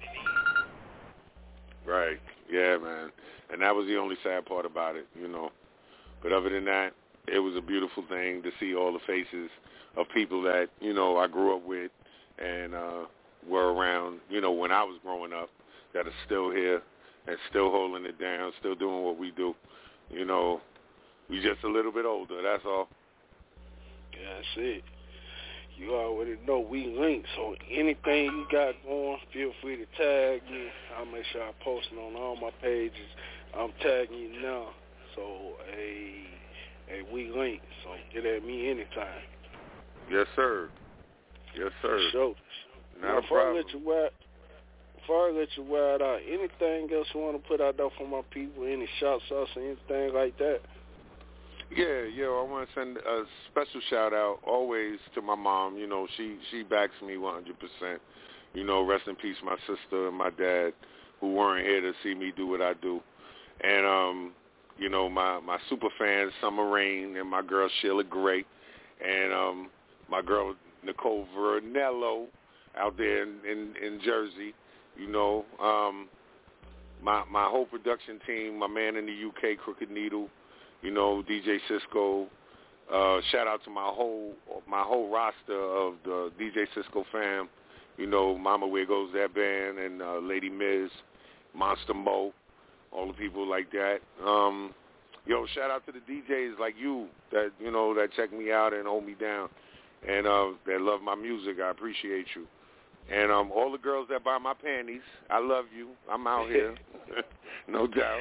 Right. Yeah, man. And that was the only sad part about it, you know. But other than that, it was a beautiful thing to see all the faces of people that, you know, I grew up with and uh, were around, you know, when I was growing up, that are still here and still holding it down, still doing what we do. You know, we just a little bit older, that's all. Yeah, that's it. You already know we link, so anything you got going, feel free to tag me. I'll make sure I post it on all my pages. I'm tagging you now. So, hey, hey, we link, so get at me anytime. Yes, sir. Yes, sir. For sure. Not now, a before problem. I let you ride, before I let you ride out, anything else you want to put out there for my people? Any shout outs or anything like that? Yeah, yeah. I want to send a special shout out always to my mom. You know, she she backs me one hundred percent. You know, rest in peace, my sister and my dad, who weren't here to see me do what I do. And um, you know, my my super fans, Summer Rain, and my girl Sheila Gray, and um, my girl Nicole Vernello out there in, in in Jersey. You know, um, my my whole production team, my man in the U K, Crooked Needle. You know, D J Cisco. Uh, shout out to my whole my whole roster of the D J Cisco fam. You know, Mama Where Goes That Band and uh, Lady Miz, Monster Mo, all the people like that. Um, yo, shout out to the D Js like you that you know that check me out and hold me down, and uh, that love my music. I appreciate you. And um, all the girls that buy my panties, I love you. I'm out here. No doubt.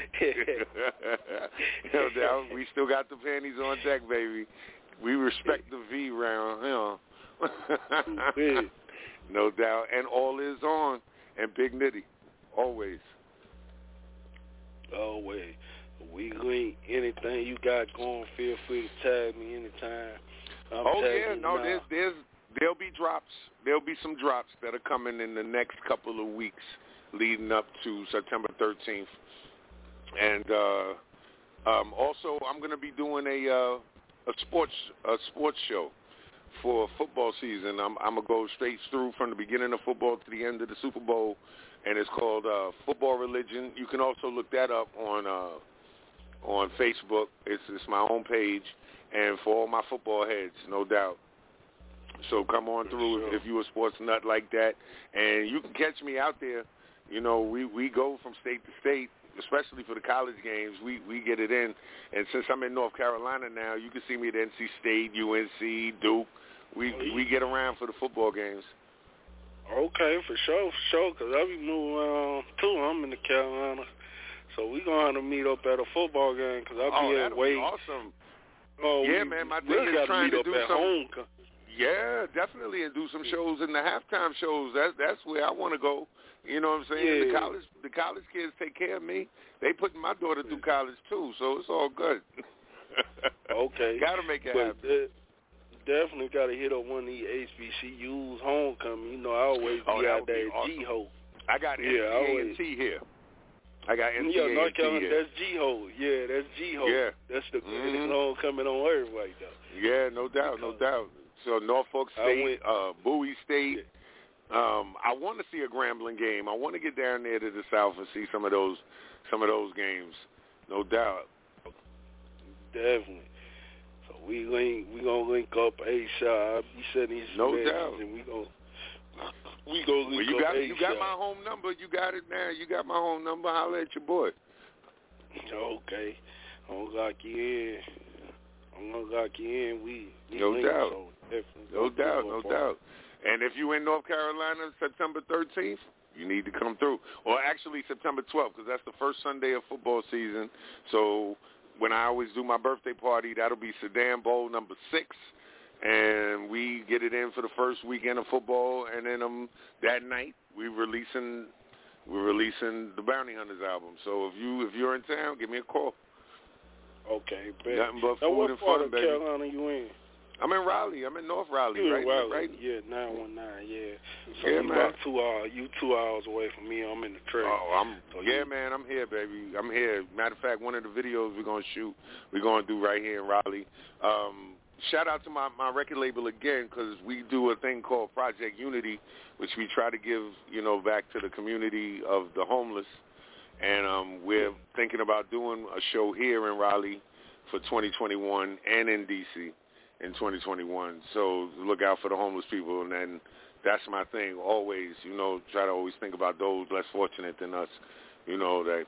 No doubt. We still got the panties on deck, baby. We respect the V round, you know. No doubt. And all is on. And Big Nitty. Always. Always. We link anything you got going. Feel free to tag me anytime. I'm oh, yeah. No, now. there's, there's, there'll be drops. There'll be some drops that are coming in the next couple of weeks leading up to September thirteenth. And uh, um, also, I'm going to be doing a uh, a sports a sports show for football season. I'm, I'm going to go straight through from the beginning of football to the end of the Super Bowl, and it's called uh, Football Religion. You can also look that up on uh, on Facebook. It's, it's my own page, and for all my football heads, no doubt. So come on through sure. if you're a sports nut like that. And you can catch me out there. You know, we, we go from state to state, especially for the college games. We we get it in. And since I'm in North Carolina now, you can see me at N C State, U N C, Duke. We we get around for the football games. Okay, for sure, for sure, because I'll be moving around, too. I'm in the Carolina. So we're going to have to meet up at a football game, because I'll oh, be at Wade. awesome. Oh, yeah, we, man, my we'll thing is trying to do some... Home. Yeah, definitely, and do some shows in the halftime shows. That's that's where I want to go. You know what I'm saying? Yeah. The college the college kids take care of me. They putting my daughter through college too, so it's all good. Okay. Gotta make it but happen. Uh, definitely got to hit up one of these H B C Us homecoming. You know, I always oh, be that out would be there at awesome. G-Ho. I got yeah, N C A always. and T here. I got N C A yeah, North and T Carolina, here. that's G-Ho. Yeah, that's G-Ho. Yeah. That's the mm-hmm. greatest homecoming on earth right there. Yeah, no doubt, no doubt. So Norfolk State, went, uh, Bowie State. Um, I want to see a Grambling game. I want to get down there to the South and see some of those, some of those games. No doubt. Definitely. So we link, we gonna link up A-Shot. I'll be sending these no messages doubt. and we gonna we gonna link well, you up got A-Shot. you got my home number. You got it now. You got my home number. Holla at your boy. Okay. I'm gonna lock you in. I'm gonna lock you in. We, we no link, doubt. So no doubt. No doubt. And if you in North Carolina, September thirteenth, you need to come through. Or actually September twelfth, because that's the first Sunday of football season. So when I always do my birthday party, that'll be Sedan Bowl number six. And we get it in for the first weekend of football. And then um, that night, we releasing we're releasing the Bounty Hunters album. So if, you, if you're in town, give me a call. Okay, bet. Nothing but now, food what and part fun, of baby. Carolina you in? I'm in Raleigh. I'm in North Raleigh, you right? in Raleigh. Right? Yeah, nine one nine, yeah. So yeah, you man. about two hours. You two hours away from me. I'm in the trail. Oh, I'm so yeah, you, man. I'm here, baby. I'm here. Matter of fact, one of the videos we're gonna shoot, we're gonna do right here in Raleigh. Um, shout out to my my record label again, because we do a thing called Project Unity, which we try to give you know back to the community of the homeless, and um, we're thinking about doing a show here in Raleigh for twenty twenty-one and in D C in twenty twenty-one. So look out for the homeless people, and then that's my thing always, you know, try to always think about those less fortunate than us, you know, that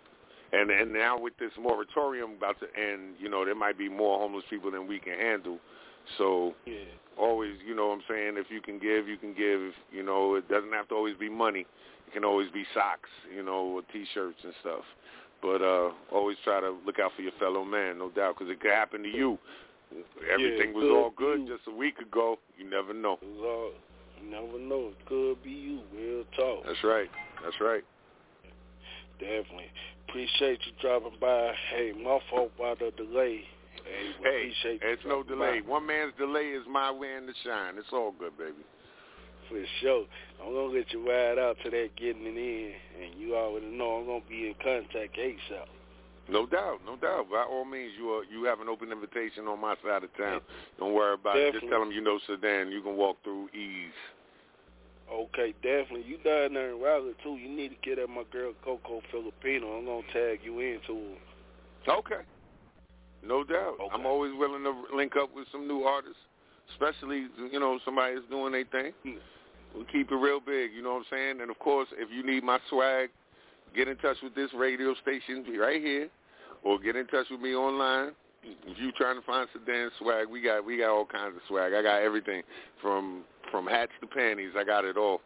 And and now with this moratorium about to end, you know, there might be more homeless people than we can handle. So yeah. always, you know what I'm saying, if you can give, you can give. You know, it doesn't have to always be money. It can always be socks, you know, or T-shirts and stuff. But uh, always try to look out for your fellow man, no doubt, because it could happen to you. Everything yeah, was all good you. just a week ago. You never know. It was all, you never know. It could be you. Real talk. That's right. That's right. Definitely. Appreciate you dropping by. Hey, my fault by the delay. Hey, hey appreciate it's you no delay. by. One man's delay is my win to shine. It's all good, baby. For sure. I'm going to let you ride out to that getting it in, and you already know I'm going to be in contact ASAP. No doubt, no doubt. By all means, you are, you have an open invitation on my side of town. Don't worry about definitely. it. Just tell them you know Sedan. You can walk through ease. Okay, definitely. You down there in Raleigh, too. You need to get at my girl Coco Filipino. I'm going to tag you into her. Okay. No doubt. Okay. I'm always willing to link up with some new artists, especially, you know, somebody that's doing their thing. Hmm. We keep it real big, you know what I'm saying? And, of course, if you need my swag, get in touch with this radio station right here, or get in touch with me online. If you trying to find Sedan swag, we got we got all kinds of swag. I got everything from from hats to panties. I got it all.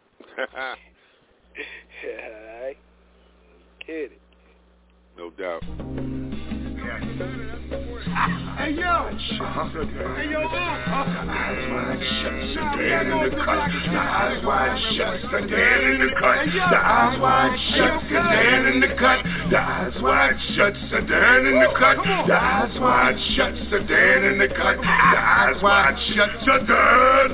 I get it. No doubt. Hey yo, hey yo, eyes wide shut, Sedan in the cut. The eyes wide shut, Sedan in the cut. The eyes wide shut, Sedan in the cut. The eyes wide shut, Sedan in the cut. The eyes wide shut, Sedan in the cut. The eyes wide shut, Sedan.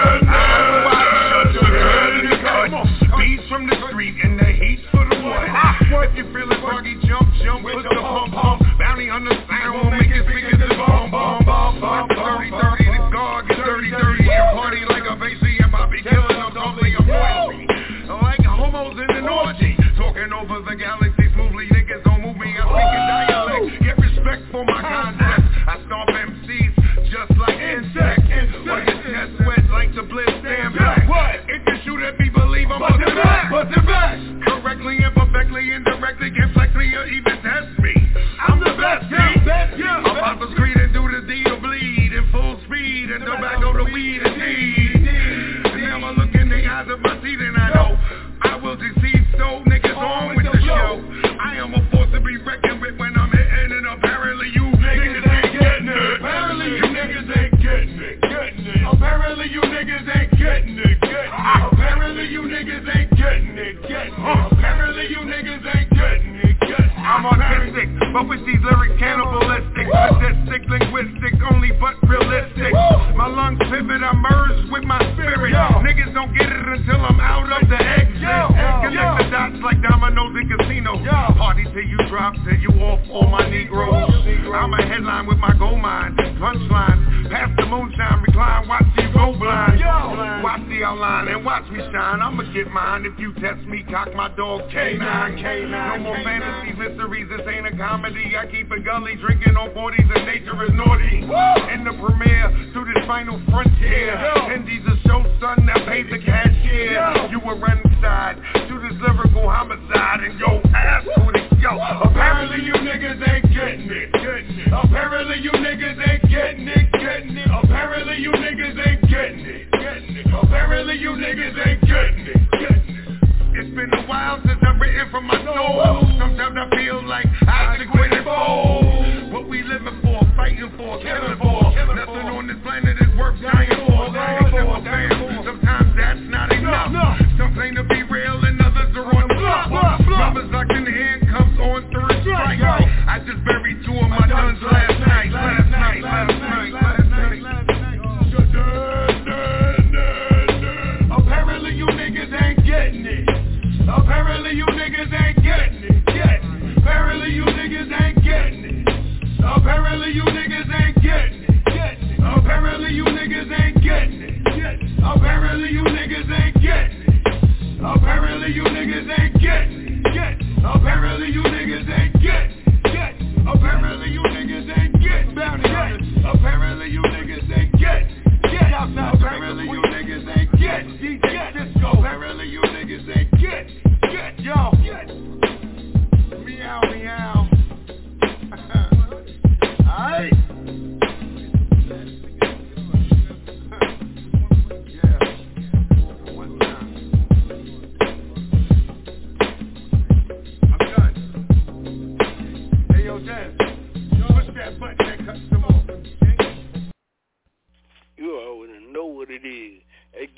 Eyes wide shut, Sedan in the cut. Beats from the street and the heat for the one. If you feelin' froggy, jump, jump with the pump, pump. Bounty on the sound will make it big as the bomb, bomb, bomb, bomb. thirty thirty, the guard get dirty, dirty. And party like a Basie and Bobby killing them, totally avoid me. Like homos in an orgy. Talking over the galaxy smoothly, niggas don't move me. I speak in dialect, get respect for my concept. I stomp M Cs just like insects. Or your chest wet like the blitz, stand back. If you shoot at me, believe I'm bustin' back, bustin' back. Correctly and perfectly, indirectly, can flex me or even test me. I'm the best, yeah. I'm about to scream and do the deed or bleed in full speed and tobacco the weed indeed. Now I look in the eyes of my seat and I know I will deceive so niggas on with the show. I am a force to be reckoned with when I'm hitting and apparently you niggas ain't getting it. Apparently you niggas ain't getting it, getting it. Apparently you niggas ain't getting it, getting it. Apparently you niggas ain't getting it, getting it. Apparently you niggas ain't getting it, getting it. I'm autistic, but with these lyrics cannibalistic, sadistic, linguistic, only but realistic. My lungs pivot, I merge with my spirit. Niggas don't get it until I'm out of the exit. Connect the dots like dominoes in casino. Party till you drop, till you off all my Negroes. I'm a headline with my gold mine, punchlines. Pass the moonshine, recline, watch you go blind. Watch the outline and watch me shine. I'ma get mine if you test me, cock my dog K nine. No more fantasies, mysteries, this ain't a comedy. I keep it gully, drinking on forties and nature is naughty. In the premiere, to this final frontier. Indy's a show, son, that pays the cashier. You were inside to this lyrical homicide and yo ass booty, yo. Apparently you niggas ain't getting it, getting it. Apparently you niggas ain't getting it, getting it. Apparently you niggas ain't getting it, getting it. Apparently you niggas ain't getting it, getting it. It's been a while since I've written from my soul. Sometimes I feel like I should quit and fold. What we living for, fighting for, killing for. Nothing on this planet is worth dying for. Except for fam, sometimes that's not enough. Some claim to be real and others are on the bluff. Brothers locked in handcuffs on third strike. I just buried two of my guns last night, last night, last night, last night, last night. Apparently you niggas ain't getting it. Apparently you niggas ain't getting it, getting it. Apparently you niggas ain't getting it. Apparently you niggas ain't getting it.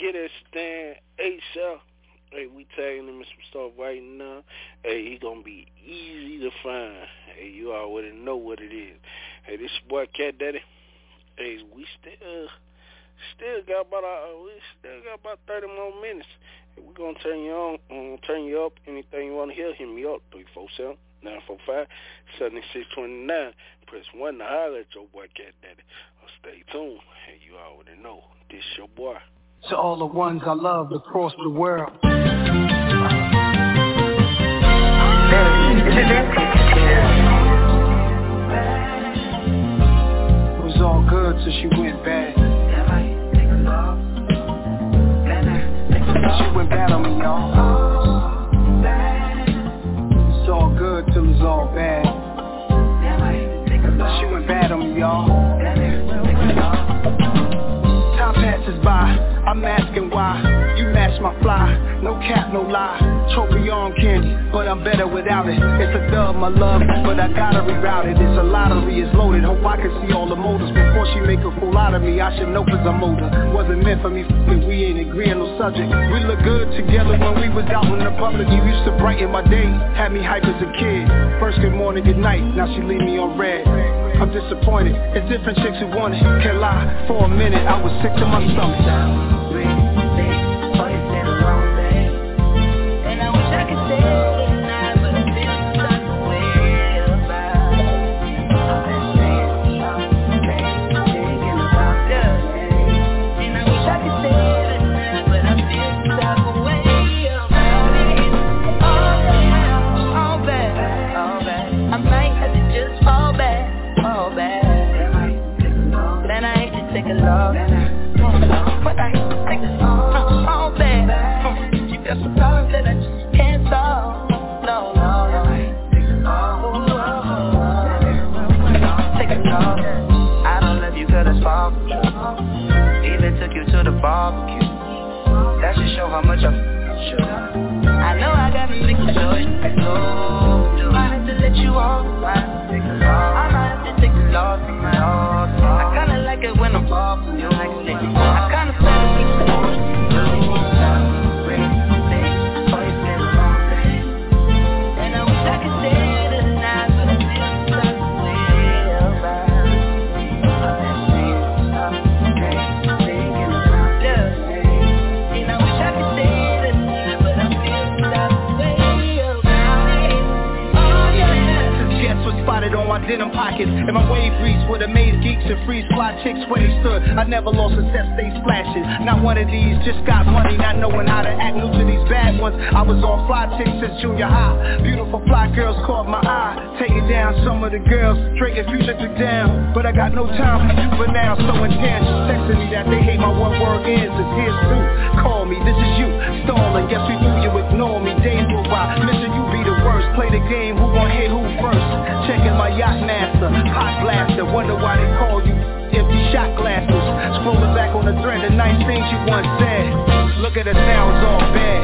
hit that stand A$AP. Hey, we tagging him in some stuff right now. Hey, he gonna be easy to find. Hey, you already know what it is. Hey, this your boy Cat Daddy. Hey, we still still got about uh, we still got about thirty more minutes. Hey, we gonna turn you on, um, turn you up. Anything you wanna hear, hit me up three four seven, nine four five, seven six two nine. Press one to holler at your boy Cat Daddy. Or stay tuned. Hey, you already know this your boy. To all the ones I love across the world. It was all good till she went bad. She went bad on me, y'all. It's all good till it's all bad. She went bad on me, y'all. Time passes by, I'm asking why. You match my fly, no cap, no lie. Trophy on candy, but I'm better without it. It's a dub, my love, but I gotta reroute it. It's a lottery, it's loaded. Hope I can see all the motives before she make a fool out of me. I should know cause I'm older. Wasn't meant for me, f***ing, we ain't agreeing no subject. We look good together when we was out in the public. You used to brighten my day, had me hype as a kid. First good morning, good night, now she leave me on red. I'm disappointed, it's different chicks who want it. Can't lie, for a minute I was sick to my stomach. Barbecue. That should show how much I'm sure. I know I got to make a choice. No, I have to let you off. I might have to take the loss in my heart. I kinda like it when I'm far from you. I kinda feel it. And I wish I could say it tonight, but I feel stuck on my denim pocket, and my wave reach would have made geeks and freeze fly chicks where they stood. I never lost a set, stay splashing. Not one of these, just got money, not knowing how to act. New to these bad ones, I was on fly chicks since junior high. Beautiful fly girls caught my eye, taking down some of the girls, straight if you took it down. But I got no time for you for now, so intense. Texting me that they hate my one word is, it's here's through. Call me, this is you, stalling. Yes, we knew you ignore me, days go by. Missing you be the worst, play the game, who gon' hit who first? Checking my yacht master, hot blaster, wonder why they call you empty shot glasses. Scrolling back on the thread, the nice things you once said. Look at us now, it's all bad.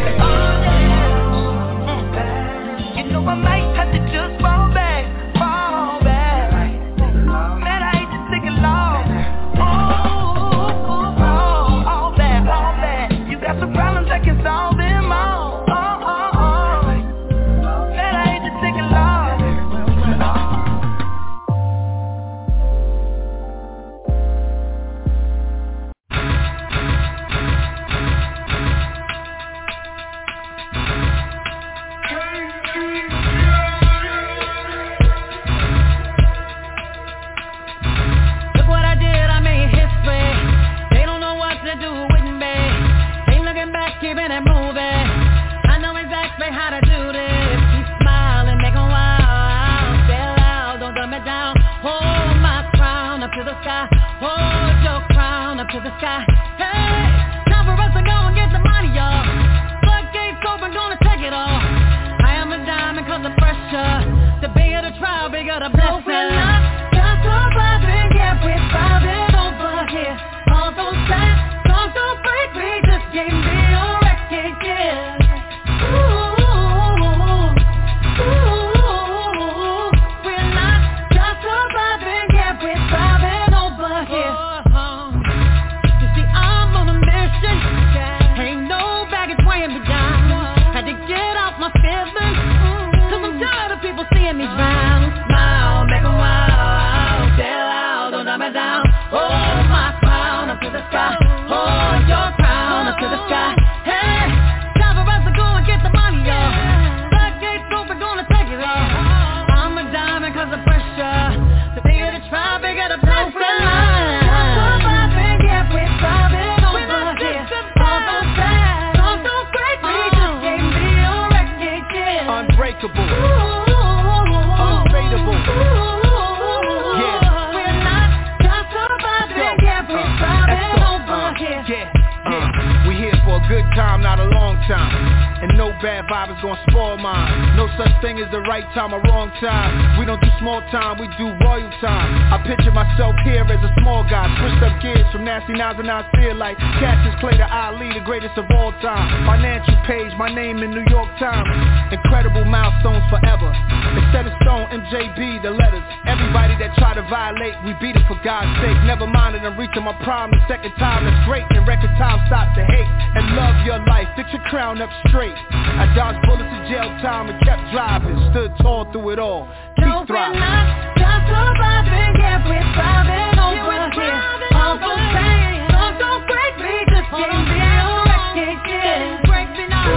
You know I might have to just fall back, fall back. Man, I hate to take it long. Oh, oh, oh, all bad, all bad. You got some problems, I can solve them all. Oh, oh, oh. Man, I hate to take it long. Keeping it moving, I know exactly how to do this. Keep smiling, make 'em wild. Say it loud, don't dumb it down. Hold my crown up to the sky. Hold your crown up to the sky. Hey, time for us to go and get the money, y'all. Floodgates open, gonna take it all. I am a diamond cause of pressure. The bigger the trial, bigger the blessing. Open up, just surviving, yeah, we're thriving over here. All those times, don't so break, we just can't be. Yeah. bad vibe is gonna spoil mine. No such thing as the right time or wrong time. We don't do small time, we do royal time. I picture myself here as a small guy, switched up gears from nasty nines and I feel like Cassius Clay to Ali, the greatest of all time. Financial page, my name in New York Times. Incredible milestones forever. Instead of stone, M J B, the letters. Everybody that try to violate, we beat it for God's sake. Never mind that I'm reaching my prime the second time. That's great. In record time, stop the hate and love your life. Fix your crown up straight. I dodged bullets in jail time and kept driving. Stood tall through it all. Keep thriving. Just surviving, yeah, we're thriving over here. All the pain, love don't break me, just give me a record, yeah. Break me now.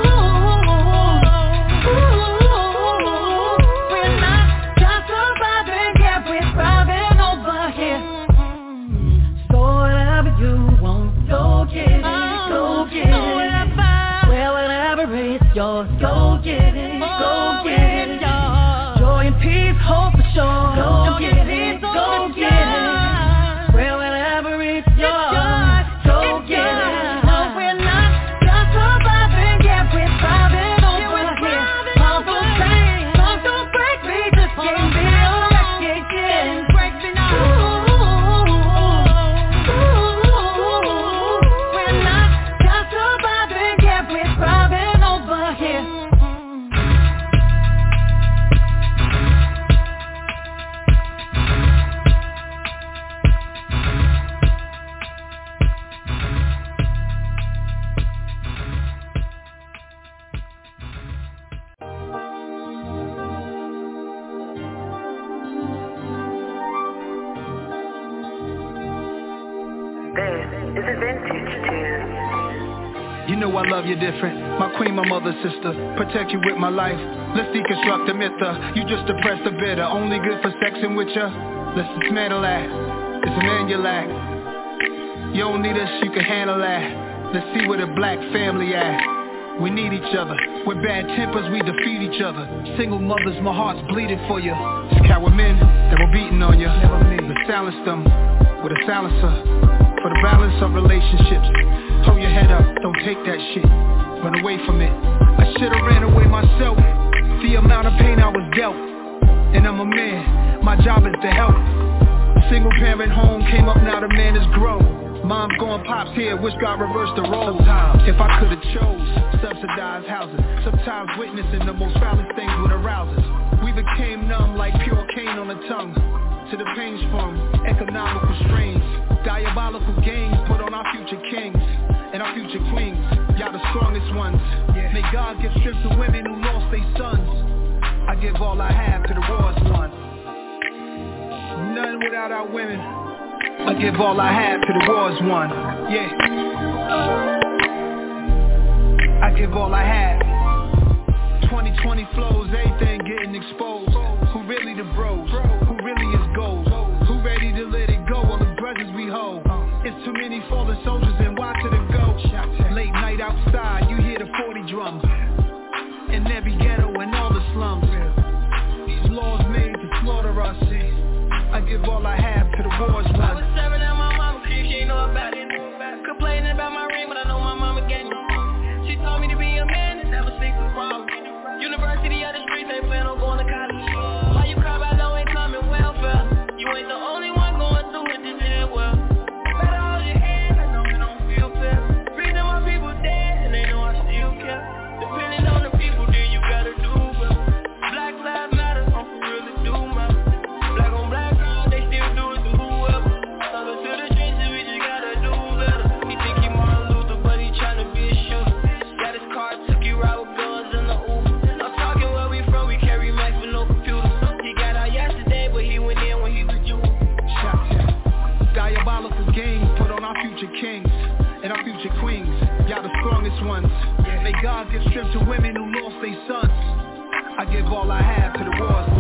We're not just surviving, yeah, we're thriving over here. So whatever you want, go get it, go get it. Well, whatever is yours, go get it, go get it. Joy and peace, hope for sure. Go get it, go get it. Well, whatever is yours, go get it. No, we're not just surviving, yeah, we're thriving over here. All the pain, love don't break me, just give me a record, yeah. Break me now. We're not just surviving, yeah, we're thriving over here. You know I love you different. My queen, my mother, sister. Protect you with my life. Let's deconstruct the myth. uh, You just depressed the bitter. Only good for sexing with ya. Let's dismantle that. It's a man you lack. You don't need us, you can handle that. Let's see where the black family at. We need each other. With bad tempers, we defeat each other. Single mothers, my heart's bleeding for you. It's coward men that were beating on you. Let's silence them with a silencer. For the balance of relationships. Hold your head up, don't take that shit. Run away from it. I should've ran away myself. The amount of pain I was dealt. And I'm a man, my job is to help. Single parent home, came up now the man is grown. Mom's going pops here, wish God reversed the roles. Sometimes, if I could've chose, subsidized housing. Sometimes witnessing the most violent things would arouse us. We became numb like pure cane on the tongue. To the pains from economical strains. Diabolical games put on our future kings and our future queens. Y'all the strongest ones. May God give strength to women who lost their sons. I give all I have to the wars won. None without our women. I give all I have to the wars won. Yeah. I give all I have. twenty twenty flows, everything getting exposed. Who really the bros? Who really is gold? Who ready to let it go? All the grudges we hold. It's too many fallen soldiers and watch it go. Late night outside, you hear the forty drum. In every ghetto and all the slums. These laws made to slaughter us. I give all I have to the wars won. I was staring at my mama, she ain't know about it. Complaining about my ring, but I know my mama getting it. She told me to be a man and never seek the problem. University of the streets, ain't plan on going to college. Why you cry about low income and welfare? You ain't the only one going through it this year, well. Better hold your head, I know it don't feel fair. Reason why people dead, and they know I still care. Depending on the people, then you gotta do well. Black lives matter, I'm for real to do my. Black on black girl, they still do it to whoever. Other to the trenches, we just gotta do better. He think he Martin Luther, but he tryna be a shooter. Got his car, took you out with guns in the Uber. Diabolical games put on our future kings and our future queens. Y'all the strongest ones. May God give strength to women who lost their sons. I give all I have to the wars.